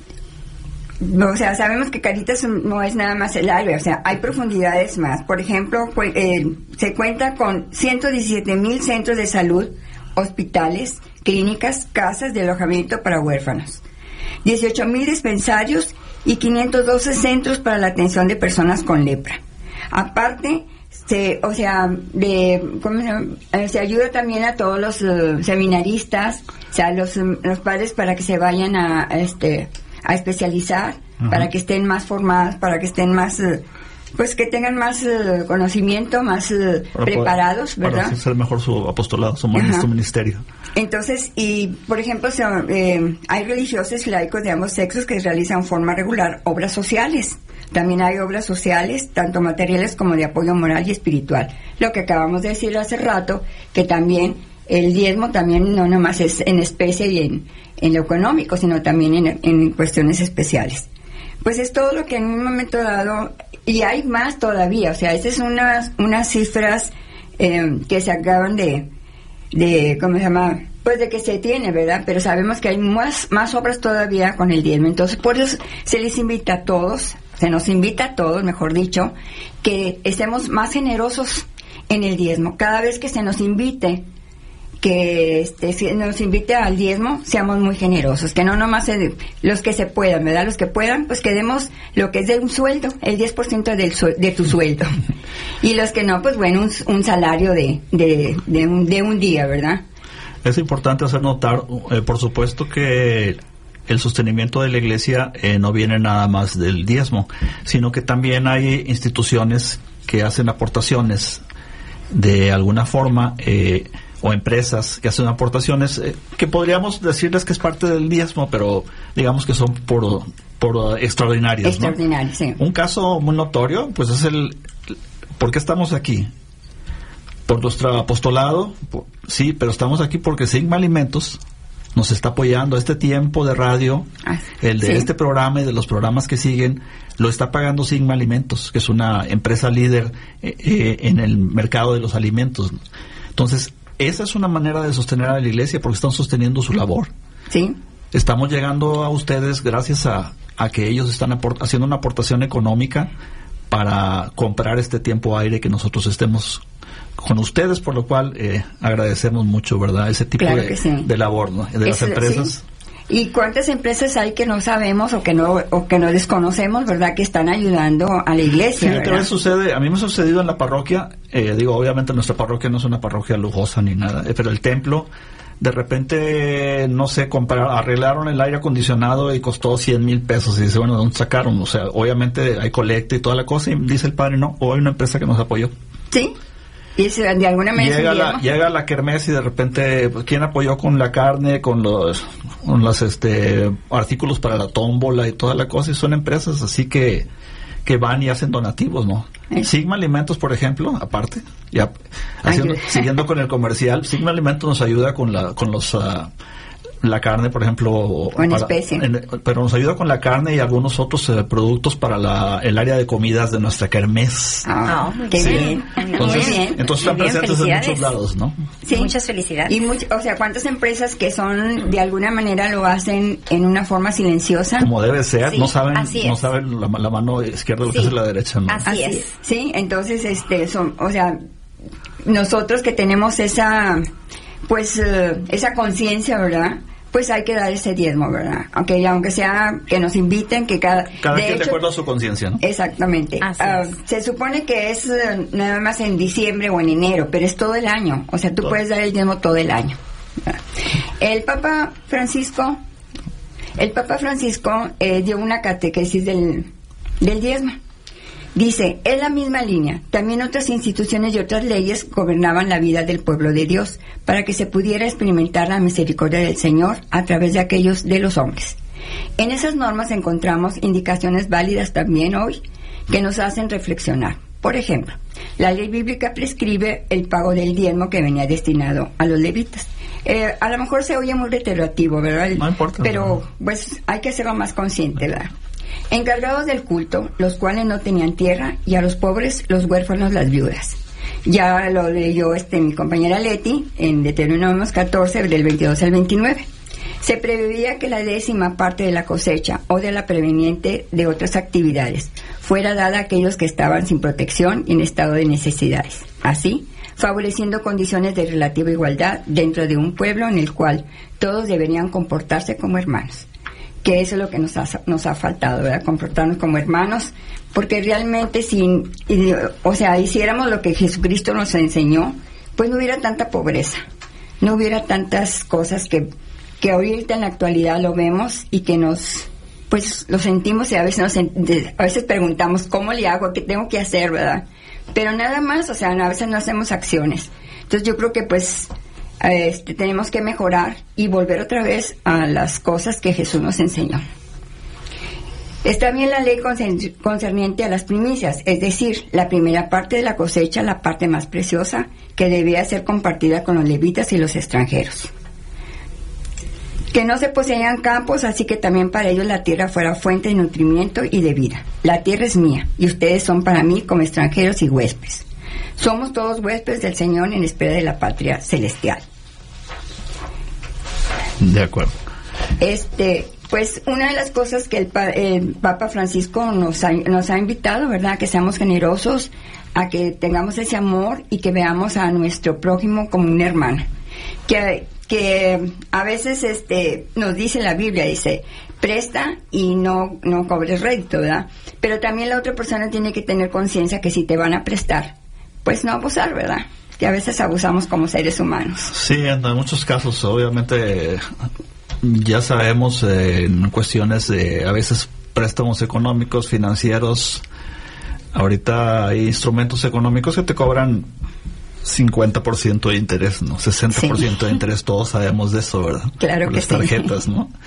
Speaker 4: O sea, sabemos que Cáritas no es nada más el aire, o sea, hay profundidades más. Por ejemplo, pues, eh, se cuenta con ciento diecisiete mil centros de salud, hospitales, clínicas, casas de alojamiento para huérfanos, dieciocho mil dispensarios y quinientos doce centros para la atención de personas con lepra. Aparte, se, o sea, de, ¿cómo se llama? Eh, se ayuda también a todos los uh, seminaristas, o sea, los, um, los padres para que se vayan a, a este... a especializar, uh-huh. para que estén más formados, para que estén más, uh, pues que tengan más uh, conocimiento, más uh, preparados,
Speaker 2: poder,
Speaker 4: ¿verdad?
Speaker 2: Para hacer mejor su apostolado, su, uh-huh. su ministerio.
Speaker 4: Entonces, y por ejemplo, so, eh, hay religiosos y laicos de ambos sexos que realizan forma regular obras sociales. También hay obras sociales, tanto materiales como de apoyo moral y espiritual. Lo que acabamos de decir hace rato, que también el diezmo también no nomás es en especie y en, en lo económico, sino también en, en cuestiones especiales. Pues es todo lo que en un momento dado, y hay más todavía, o sea, estas son unas, unas cifras eh, que se acaban de, de, ¿cómo se llama? Pues de que se tiene, ¿verdad? Pero sabemos que hay más, más obras todavía con el diezmo. Entonces, por eso se les invita a todos se nos invita a todos, mejor dicho, que estemos más generosos en el diezmo. Cada vez que se nos invite, que este, se nos invite al diezmo, seamos muy generosos, que no nomás se, los que se puedan, ¿verdad? Los que puedan, pues que demos lo que es de un sueldo, el diez por ciento del su, de tu sueldo. Y los que no, pues bueno, un, un salario de, de, de, un, de un día, ¿verdad?
Speaker 2: Es importante hacer notar, eh, por supuesto, que el sostenimiento de la iglesia eh, no viene nada más del diezmo, sino que también hay instituciones que hacen aportaciones de alguna forma, eh, o empresas que hacen aportaciones eh, que podríamos decirles que es parte del diezmo, pero digamos que son por, por uh, extraordinarias,
Speaker 4: Extraordinarias,
Speaker 2: ¿no?
Speaker 4: sí.
Speaker 2: Un caso muy notorio, pues es el, ¿por qué estamos aquí? Por nuestro apostolado, por, sí, pero estamos aquí porque Sigma Alimentos nos está apoyando. Este tiempo de radio, ah, el de sí. este programa y de los programas que siguen, lo está pagando Sigma Alimentos, que es una empresa líder eh, eh, en el mercado de los alimentos. Entonces, esa es una manera de sostener a la iglesia porque están sosteniendo su labor.
Speaker 4: Sí.
Speaker 2: Estamos llegando a ustedes gracias a, a que ellos están aport- haciendo una aportación económica para comprar este tiempo aire que nosotros estemos con ustedes, por lo cual eh, agradecemos mucho, ¿verdad? Ese tipo
Speaker 4: claro
Speaker 2: de,
Speaker 4: sí.
Speaker 2: de labor, ¿no? De
Speaker 4: Eso,
Speaker 2: las empresas.
Speaker 4: Sí. ¿Y cuántas empresas hay que no sabemos o que no o que no desconocemos, verdad, que están ayudando a la iglesia?
Speaker 2: Fíjate, a mí sucede, a mí me ha sucedido en la parroquia, eh, digo, obviamente nuestra parroquia no es una parroquia lujosa ni nada, eh, pero el templo, de repente, no sé, comprar, arreglaron el aire acondicionado y costó cien mil pesos, y dice, bueno, ¿de dónde sacaron? O sea, obviamente hay colecta y toda la cosa, y dice el padre, no, o hay una empresa que nos apoyó.
Speaker 4: Sí. Y de alguna manera
Speaker 2: llega la, llega la kermés y de repente, pues, ¿quién apoyó con la carne, con los con los este artículos para la tómbola y toda la cosa? Y son empresas así que que van y hacen donativos, ¿no? ¿Eh? Sigma Alimentos, por ejemplo, aparte, ya haciendo, siguiendo con el comercial, Sigma Alimentos nos ayuda con la con los uh, la carne, por ejemplo,
Speaker 4: o en para, especie,
Speaker 2: en, pero nos ayuda con la carne y algunos otros eh, productos para la, el área de comidas de nuestra kermés.
Speaker 4: Ah, oh, qué
Speaker 2: sí.
Speaker 4: bien.
Speaker 2: Entonces,
Speaker 4: muy bien.
Speaker 2: entonces están
Speaker 3: bien,
Speaker 2: presentes en muchos lados, ¿no?
Speaker 3: Sí, muchas felicidades.
Speaker 4: Y much, o sea, ¿cuántas empresas que son de alguna manera lo hacen en una forma silenciosa?
Speaker 2: Como debe ser,
Speaker 3: sí,
Speaker 2: no saben, no
Speaker 3: es.
Speaker 2: saben la, la mano izquierda lo sí. que hace la derecha, ¿no?
Speaker 3: Así, así es.
Speaker 4: es. Sí, entonces, este, son, o sea, nosotros que tenemos esa, pues, uh, esa conciencia, ¿verdad? Pues hay que dar ese diezmo, ¿verdad? Aunque aunque sea que nos inviten, que cada...
Speaker 2: Cada
Speaker 4: de
Speaker 2: quien
Speaker 4: hecho,
Speaker 2: de acuerdo a su conciencia, ¿no?
Speaker 4: Exactamente. Uh, se supone que es uh, nada más en diciembre o en enero, pero es todo el año. O sea, tú todo. puedes dar el diezmo todo el año. El Papa Francisco, el Papa Francisco eh, dio una catequesis del, del diezmo. Dice, es la misma línea. También otras instituciones y otras leyes gobernaban la vida del pueblo de Dios para que se pudiera experimentar la misericordia del Señor a través de aquellos de los hombres. En esas normas encontramos indicaciones válidas también hoy que nos hacen reflexionar. Por ejemplo, la ley bíblica prescribe el pago del diezmo que venía destinado a los levitas. Eh, a lo mejor se oye muy reiterativo, ¿verdad?
Speaker 2: No importa.
Speaker 4: Pero pues hay que hacerlo más consciente, ¿verdad? Encargados del culto, los cuales no tenían tierra, y a los pobres, los huérfanos, las viudas. Ya lo leyó este, mi compañera Leti en Deuteronomio catorce, del veintidós al veintinueve. Se preveía que la décima parte de la cosecha o de la preveniente de otras actividades fuera dada a aquellos que estaban sin protección y en estado de necesidades. Así, favoreciendo condiciones de relativa igualdad dentro de un pueblo en el cual todos deberían comportarse como hermanos. Que eso es lo que nos ha, nos ha faltado, ¿verdad? Comportarnos como hermanos, porque realmente si, o sea, hiciéramos lo que Jesucristo nos enseñó, pues no hubiera tanta pobreza, no hubiera tantas cosas que, que ahorita en la actualidad lo vemos y que nos, pues lo sentimos y a veces nos, a veces preguntamos, ¿cómo le hago? ¿Qué tengo que hacer, verdad? Pero nada más, o sea, a veces no hacemos acciones. Entonces yo creo que pues Este, tenemos que mejorar y volver otra vez a las cosas que Jesús nos enseñó. Está bien la ley concerniente a las primicias, es decir, la primera parte de la cosecha, la parte más preciosa, que debía ser compartida con los levitas y los extranjeros. Que no se poseían campos, así que también para ellos la tierra fuera fuente de nutrimiento y de vida. La tierra es mía, y ustedes son para mí como extranjeros y huéspedes. Somos todos huéspedes del Señor en espera de la patria celestial.
Speaker 2: De acuerdo.
Speaker 4: Este, Pues una de las cosas que el, pa, el Papa Francisco nos ha, nos ha invitado, ¿verdad? Que seamos generosos, a que tengamos ese amor y que veamos a nuestro prójimo como un hermano. Que, que a veces este nos dice la Biblia, dice, presta y no, no cobres rédito, ¿verdad? Pero también la otra persona tiene que tener conciencia que si te van a prestar, pues no abusar, ¿verdad? Que a veces abusamos como seres humanos.
Speaker 2: Sí, en muchos casos, obviamente... Ya sabemos eh, en cuestiones de a veces préstamos económicos, financieros, ahorita hay instrumentos económicos que te cobran cincuenta por ciento de interés, ¿no? sesenta por ciento sí. de interés, todos sabemos de eso, ¿verdad?
Speaker 4: Claro
Speaker 2: Por
Speaker 4: que
Speaker 2: las tarjetas,
Speaker 4: sí.
Speaker 2: ¿no?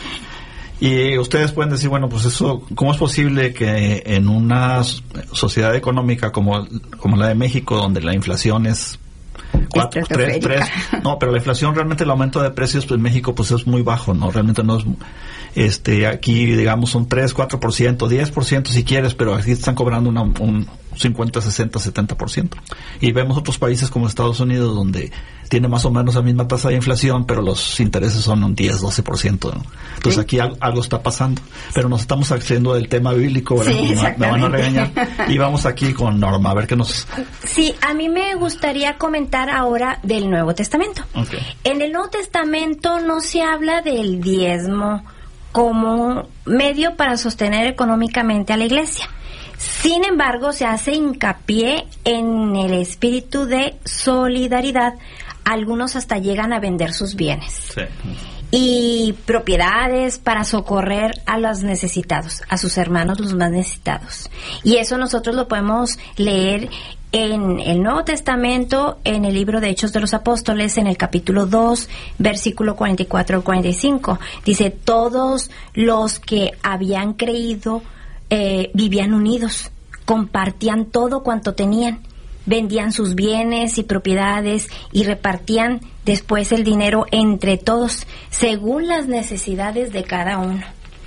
Speaker 2: Y ustedes pueden decir, bueno, pues eso, ¿cómo es posible que en una sociedad económica como, como la de México, donde la inflación es Cuatro, tres, tres, no, pero la inflación, realmente el aumento de precios pues, en México pues es muy bajo, ¿no? Realmente no es, este, aquí digamos son tres, cuatro por ciento, diez por ciento si quieres, pero aquí están cobrando una, un cincuenta, sesenta, setenta por ciento. Y vemos otros países como Estados Unidos donde tiene más o menos la misma tasa de inflación, pero los intereses son un diez, doce por ciento, ¿no? Entonces ¿sí? aquí algo, algo está pasando, pero nos estamos accediendo del tema bíblico, ¿verdad?
Speaker 4: Sí,
Speaker 2: me, me van a regañar. Y vamos aquí con Norma, a ver qué nos...
Speaker 3: Sí, a mí me gustaría comentar ahora del Nuevo Testamento.
Speaker 2: Okay.
Speaker 3: En el Nuevo Testamento no se habla del diezmo como medio para sostener económicamente a la iglesia. Sin embargo, se hace hincapié en el espíritu de solidaridad. Algunos hasta llegan a vender sus bienes
Speaker 2: sí.
Speaker 3: y propiedades para socorrer a los necesitados, a sus hermanos los más necesitados. Y eso nosotros lo podemos leer en el Nuevo Testamento, en el libro de Hechos de los Apóstoles, en el capítulo dos, versículo cuarenta y cuatro al cuarenta y cinco. Dice, todos los que habían creído eh, vivían unidos, compartían todo cuanto tenían, vendían sus bienes y propiedades y repartían después el dinero entre todos, según las necesidades de cada uno.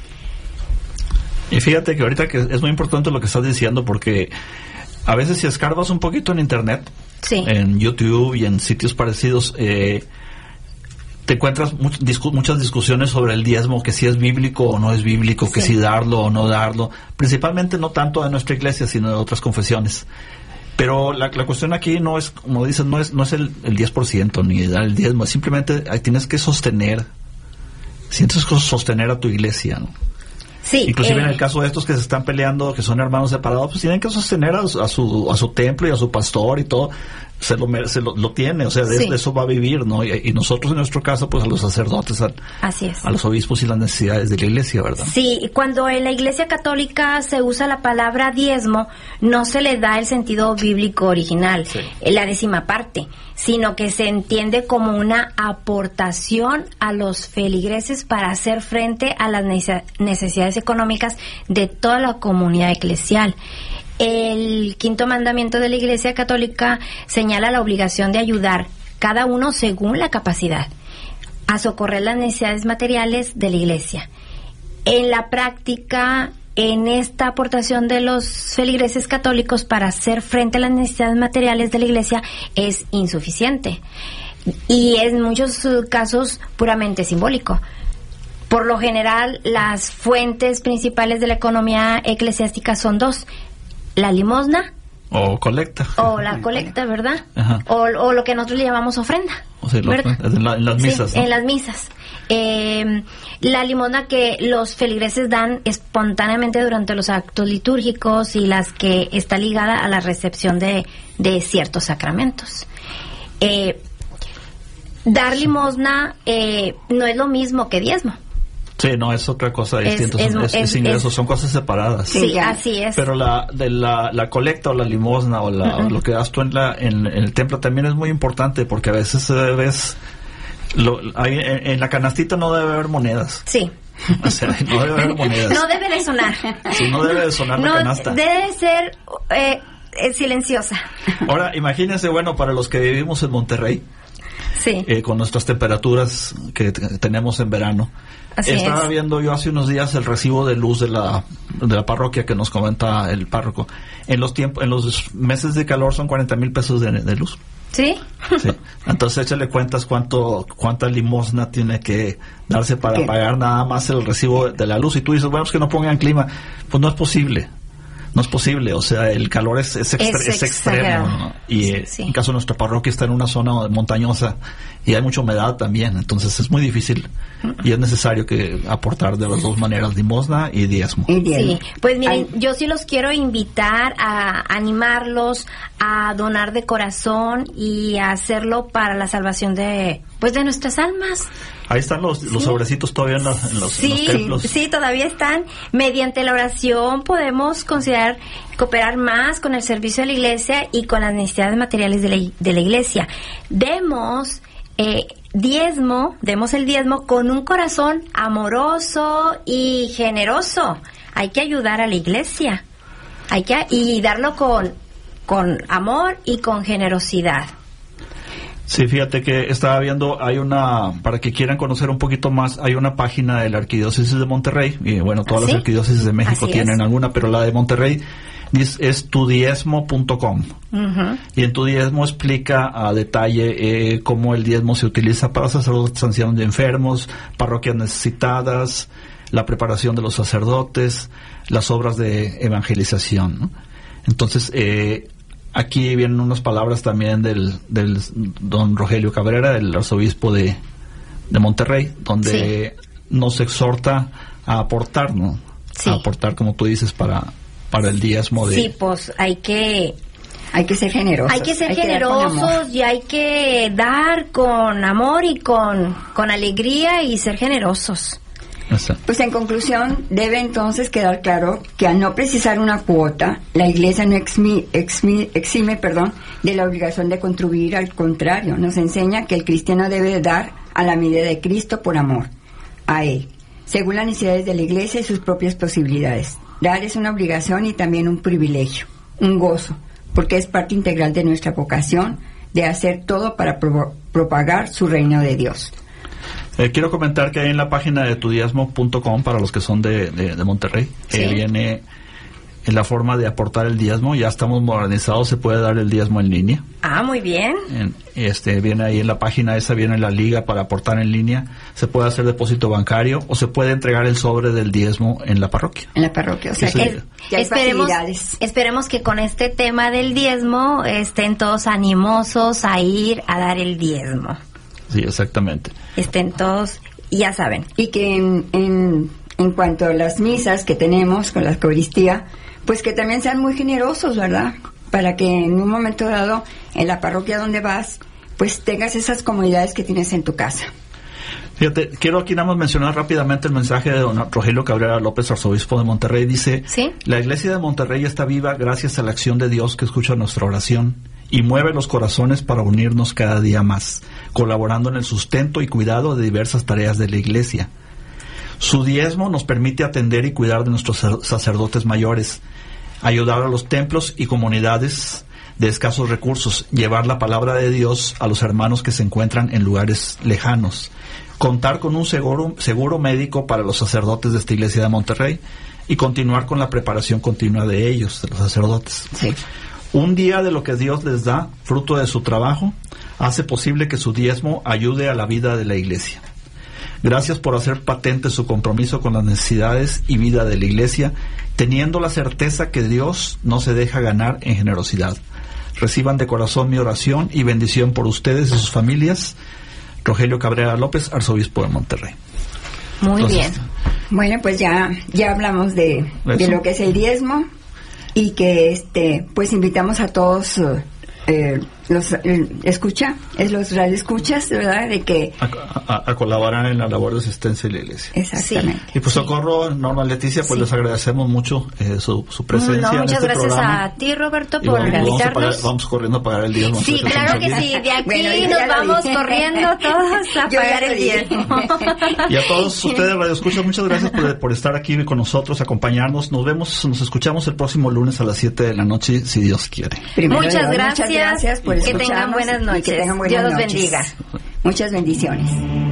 Speaker 2: Y fíjate que ahorita que es muy importante lo que estás diciendo, porque a veces si escarbas un poquito en internet,
Speaker 3: sí.
Speaker 2: en YouTube y en sitios parecidos, eh, te encuentras much, discu- muchas discusiones sobre el diezmo, que si es bíblico o no es bíblico, que
Speaker 3: sí.
Speaker 2: si darlo o no darlo, principalmente no tanto de nuestra iglesia, sino de otras confesiones. Pero la, la cuestión aquí no es, como dices, no es no es el, el diez por ciento ni dar el diezmo, simplemente tienes que sostener, sientes que sostener a tu iglesia, ¿no?
Speaker 3: Sí,
Speaker 2: inclusive
Speaker 3: eh,
Speaker 2: en el caso de estos que se están peleando, que son hermanos separados, pues tienen que sostener a, a su a su templo y a su pastor y todo, se lo se lo, lo tiene, o sea, de, sí. de eso va a vivir, ¿no? Y, y nosotros en nuestro caso, pues a los sacerdotes, a,
Speaker 3: Así es.
Speaker 2: a los obispos y las necesidades de la iglesia, ¿verdad?
Speaker 3: Sí, cuando en la iglesia católica se usa la palabra diezmo, no se le da el sentido bíblico original, sí. la décima parte, sino que se entiende como una aportación a los feligreses para hacer frente a las necesidades económicas de toda la comunidad eclesial. El quinto mandamiento de la Iglesia Católica señala la obligación de ayudar cada uno según la capacidad a socorrer las necesidades materiales de la Iglesia. En la práctica, en esta aportación de los feligreses católicos para hacer frente a las necesidades materiales de la Iglesia es insuficiente y en muchos casos puramente simbólico. Por lo general, las fuentes principales de la economía eclesiástica son dos: la limosna
Speaker 2: o colecta
Speaker 3: o la colecta, ¿verdad?
Speaker 2: Ajá.
Speaker 3: O, o lo que nosotros le llamamos ofrenda,
Speaker 2: o sea,
Speaker 3: ¿verdad?
Speaker 2: En, la, en las misas,
Speaker 3: sí,
Speaker 2: ¿no?
Speaker 3: en las misas. Eh, la limosna que los feligreses dan espontáneamente durante los actos litúrgicos y las que está ligada a la recepción de, de ciertos sacramentos. Eh, dar limosna eh, no es lo mismo que diezmo.
Speaker 2: Sí, no, es otra cosa distinta,
Speaker 3: es,
Speaker 2: es, es, es ingresos,
Speaker 3: es,
Speaker 2: son cosas separadas.
Speaker 3: Sí, sí, así es.
Speaker 2: Pero la de la, la colecta o la limosna o, la, uh-huh. o lo que das tú en, la, en, en el templo también es muy importante, porque a veces eh, ves, lo, hay, en, en la canastita no debe haber monedas.
Speaker 3: Sí.
Speaker 2: O sea, no debe haber monedas.
Speaker 3: No debe de sonar.
Speaker 2: Sí, no debe de sonar
Speaker 3: no,
Speaker 2: la canasta.
Speaker 3: Debe ser eh, eh, silenciosa.
Speaker 2: Ahora, imagínense, bueno, para los que vivimos en Monterrey,
Speaker 3: sí.
Speaker 2: eh, con nuestras temperaturas que t- tenemos en verano,
Speaker 3: Así
Speaker 2: estaba
Speaker 3: es.
Speaker 2: viendo yo hace unos días el recibo de luz de la de la parroquia que nos comenta el párroco. En los tiempos, en los meses de calor son cuarenta mil pesos de, de luz.
Speaker 3: ¿Sí?
Speaker 2: Sí. Entonces échale cuentas cuánto cuánta limosna tiene que darse para ¿Qué? pagar nada más el recibo de la luz. Y tú dices, bueno, es que no pongan clima. Pues no es posible. No es posible, o sea, el calor es, es, extre- es, es extremo, ¿no? Y sí, sí. En caso de nuestra parroquia está en una zona montañosa y hay mucha humedad también, entonces es muy difícil y es necesario que aportar de las dos maneras, limosna y diezmo.
Speaker 3: Sí, pues miren, yo sí los quiero invitar a animarlos a donar de corazón y a hacerlo para la salvación de, pues, de nuestras almas.
Speaker 2: Ahí están los, los sí. sobrecitos todavía en los, en los,
Speaker 3: sí,
Speaker 2: en los templos.
Speaker 3: Sí, todavía están. Mediante la oración podemos considerar cooperar más con el servicio de la iglesia y con las necesidades materiales de la, de la iglesia. Demos eh, diezmo, demos el diezmo con un corazón amoroso y generoso. Hay que ayudar a la iglesia. Hay que y darlo con, con amor y con generosidad.
Speaker 2: Sí, fíjate que estaba viendo, hay una, para que quieran conocer un poquito más, hay una página de la Arquidiócesis de Monterrey, y bueno, todas ¿Ah, sí? las arquidiócesis de México Así tienen es. alguna, pero la de Monterrey es, es tu diezmo punto com. Uh-huh. Y en Tu Diezmo explica a detalle eh, cómo el diezmo se utiliza para sacerdotes ancianos de enfermos, parroquias necesitadas, la preparación de los sacerdotes, las obras de evangelización, ¿no? Entonces, eh, aquí vienen unas palabras también del, del don Rogelio Cabrera, el arzobispo de, de Monterrey, donde sí. nos exhorta a aportar, ¿no? Sí. A aportar, como tú dices, para, para el diezmo de...
Speaker 3: Sí, pues hay que...
Speaker 4: Hay que ser generosos.
Speaker 3: Hay que ser hay generosos que y hay que dar con amor y con, con alegría y ser generosos.
Speaker 4: Pues en conclusión, debe entonces quedar claro que al no precisar una cuota, la Iglesia no exmi, exmi, exime perdón, de la obligación de contribuir. Al contrario, nos enseña que el cristiano debe dar a la medida de Cristo por amor a Él, según las necesidades de la Iglesia y sus propias posibilidades. Dar es una obligación y también un privilegio, un gozo, porque es parte integral de nuestra vocación de hacer todo para pro, propagar su reino de Dios.
Speaker 2: Eh, quiero comentar que ahí en la página de tu diezmo punto com, para los que son de, de, de Monterrey, sí. eh, viene en la forma de aportar el diezmo. Ya estamos modernizados, se puede dar el diezmo en línea.
Speaker 3: Ah, muy bien.
Speaker 2: En, este viene ahí en la página esa, viene la liga para aportar en línea. Se puede hacer depósito bancario o se puede entregar el sobre del diezmo en la parroquia.
Speaker 4: En la parroquia, o sea,
Speaker 3: es,
Speaker 4: que ya hay
Speaker 3: esperemos, esperemos que con este tema del diezmo estén todos animosos a ir a dar el diezmo.
Speaker 2: Sí, exactamente.
Speaker 3: Estén todos, ya saben.
Speaker 4: Y que en, en, en cuanto a las misas que tenemos con la Eucaristía, pues que también sean muy generosos, ¿verdad? Para que en un momento dado, en la parroquia donde vas, pues tengas esas comodidades que tienes en tu casa.
Speaker 2: Fíjate, quiero aquí nada más mencionar rápidamente el mensaje de don Rogelio Cabrera López, arzobispo de Monterrey. Dice, ¿sí? La iglesia de Monterrey está viva gracias a la acción de Dios que escucha nuestra oración y mueve los corazones para unirnos cada día más, colaborando en el sustento y cuidado de diversas tareas de la iglesia. Su diezmo nos permite atender y cuidar de nuestros sacerdotes mayores, ayudar a los templos y comunidades de escasos recursos, llevar la palabra de Dios a los hermanos que se encuentran en lugares lejanos, contar con un seguro, seguro médico para los sacerdotes de esta iglesia de Monterrey y continuar con la preparación continua de ellos, de los sacerdotes.
Speaker 4: Sí.
Speaker 2: Un día de lo que Dios les da, fruto de su trabajo, hace posible que su diezmo ayude a la vida de la iglesia. Gracias por hacer patente su compromiso con las necesidades y vida de la iglesia, teniendo la certeza que Dios no se deja ganar en generosidad. Reciban de corazón mi oración y bendición por ustedes y sus familias. Rogelio Cabrera López, arzobispo de Monterrey.
Speaker 3: Muy Entonces, bien.
Speaker 4: Bueno, pues ya, ya hablamos de, de lo que es el diezmo y que este pues invitamos a todos eh, los eh, escucha, es los radioescuchas, ¿verdad? De que
Speaker 2: a, a, a colaborar en la labor de asistencia de la iglesia.
Speaker 4: Exactamente.
Speaker 2: Sí. Y pues Socorro, Norma, Leticia, pues sí. les agradecemos mucho eh, su, su presencia.
Speaker 3: No, muchas
Speaker 2: en este
Speaker 3: gracias
Speaker 2: programa.
Speaker 3: A ti, Roberto, por
Speaker 2: vamos,
Speaker 3: invitarnos.
Speaker 2: Vamos, pagar, vamos corriendo a pagar el diezmo.
Speaker 3: Sí, claro que sí. De aquí bueno, nos vamos corriendo todos a pagar el diezmo.
Speaker 2: Y a todos ustedes, radioescuchas, muchas gracias por, por estar aquí con nosotros, acompañarnos. Nos vemos, nos escuchamos el próximo lunes a las siete de la noche, si Dios quiere.
Speaker 3: Primero muchas, gracias,
Speaker 4: muchas gracias por
Speaker 3: que tengan buenas noches. Que tengan buenas Dios los noches. Bendiga.
Speaker 4: Muchas bendiciones.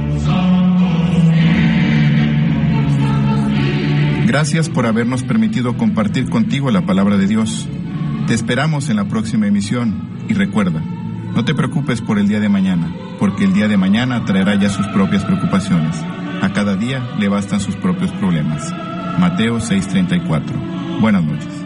Speaker 1: Gracias por habernos permitido compartir contigo la palabra de Dios. Te esperamos en la próxima emisión y recuerda, No te preocupes por el día de mañana, porque el día de mañana traerá ya sus propias preocupaciones. A cada día le bastan sus propios problemas. Mateo seis treinta y cuatro. Buenas noches.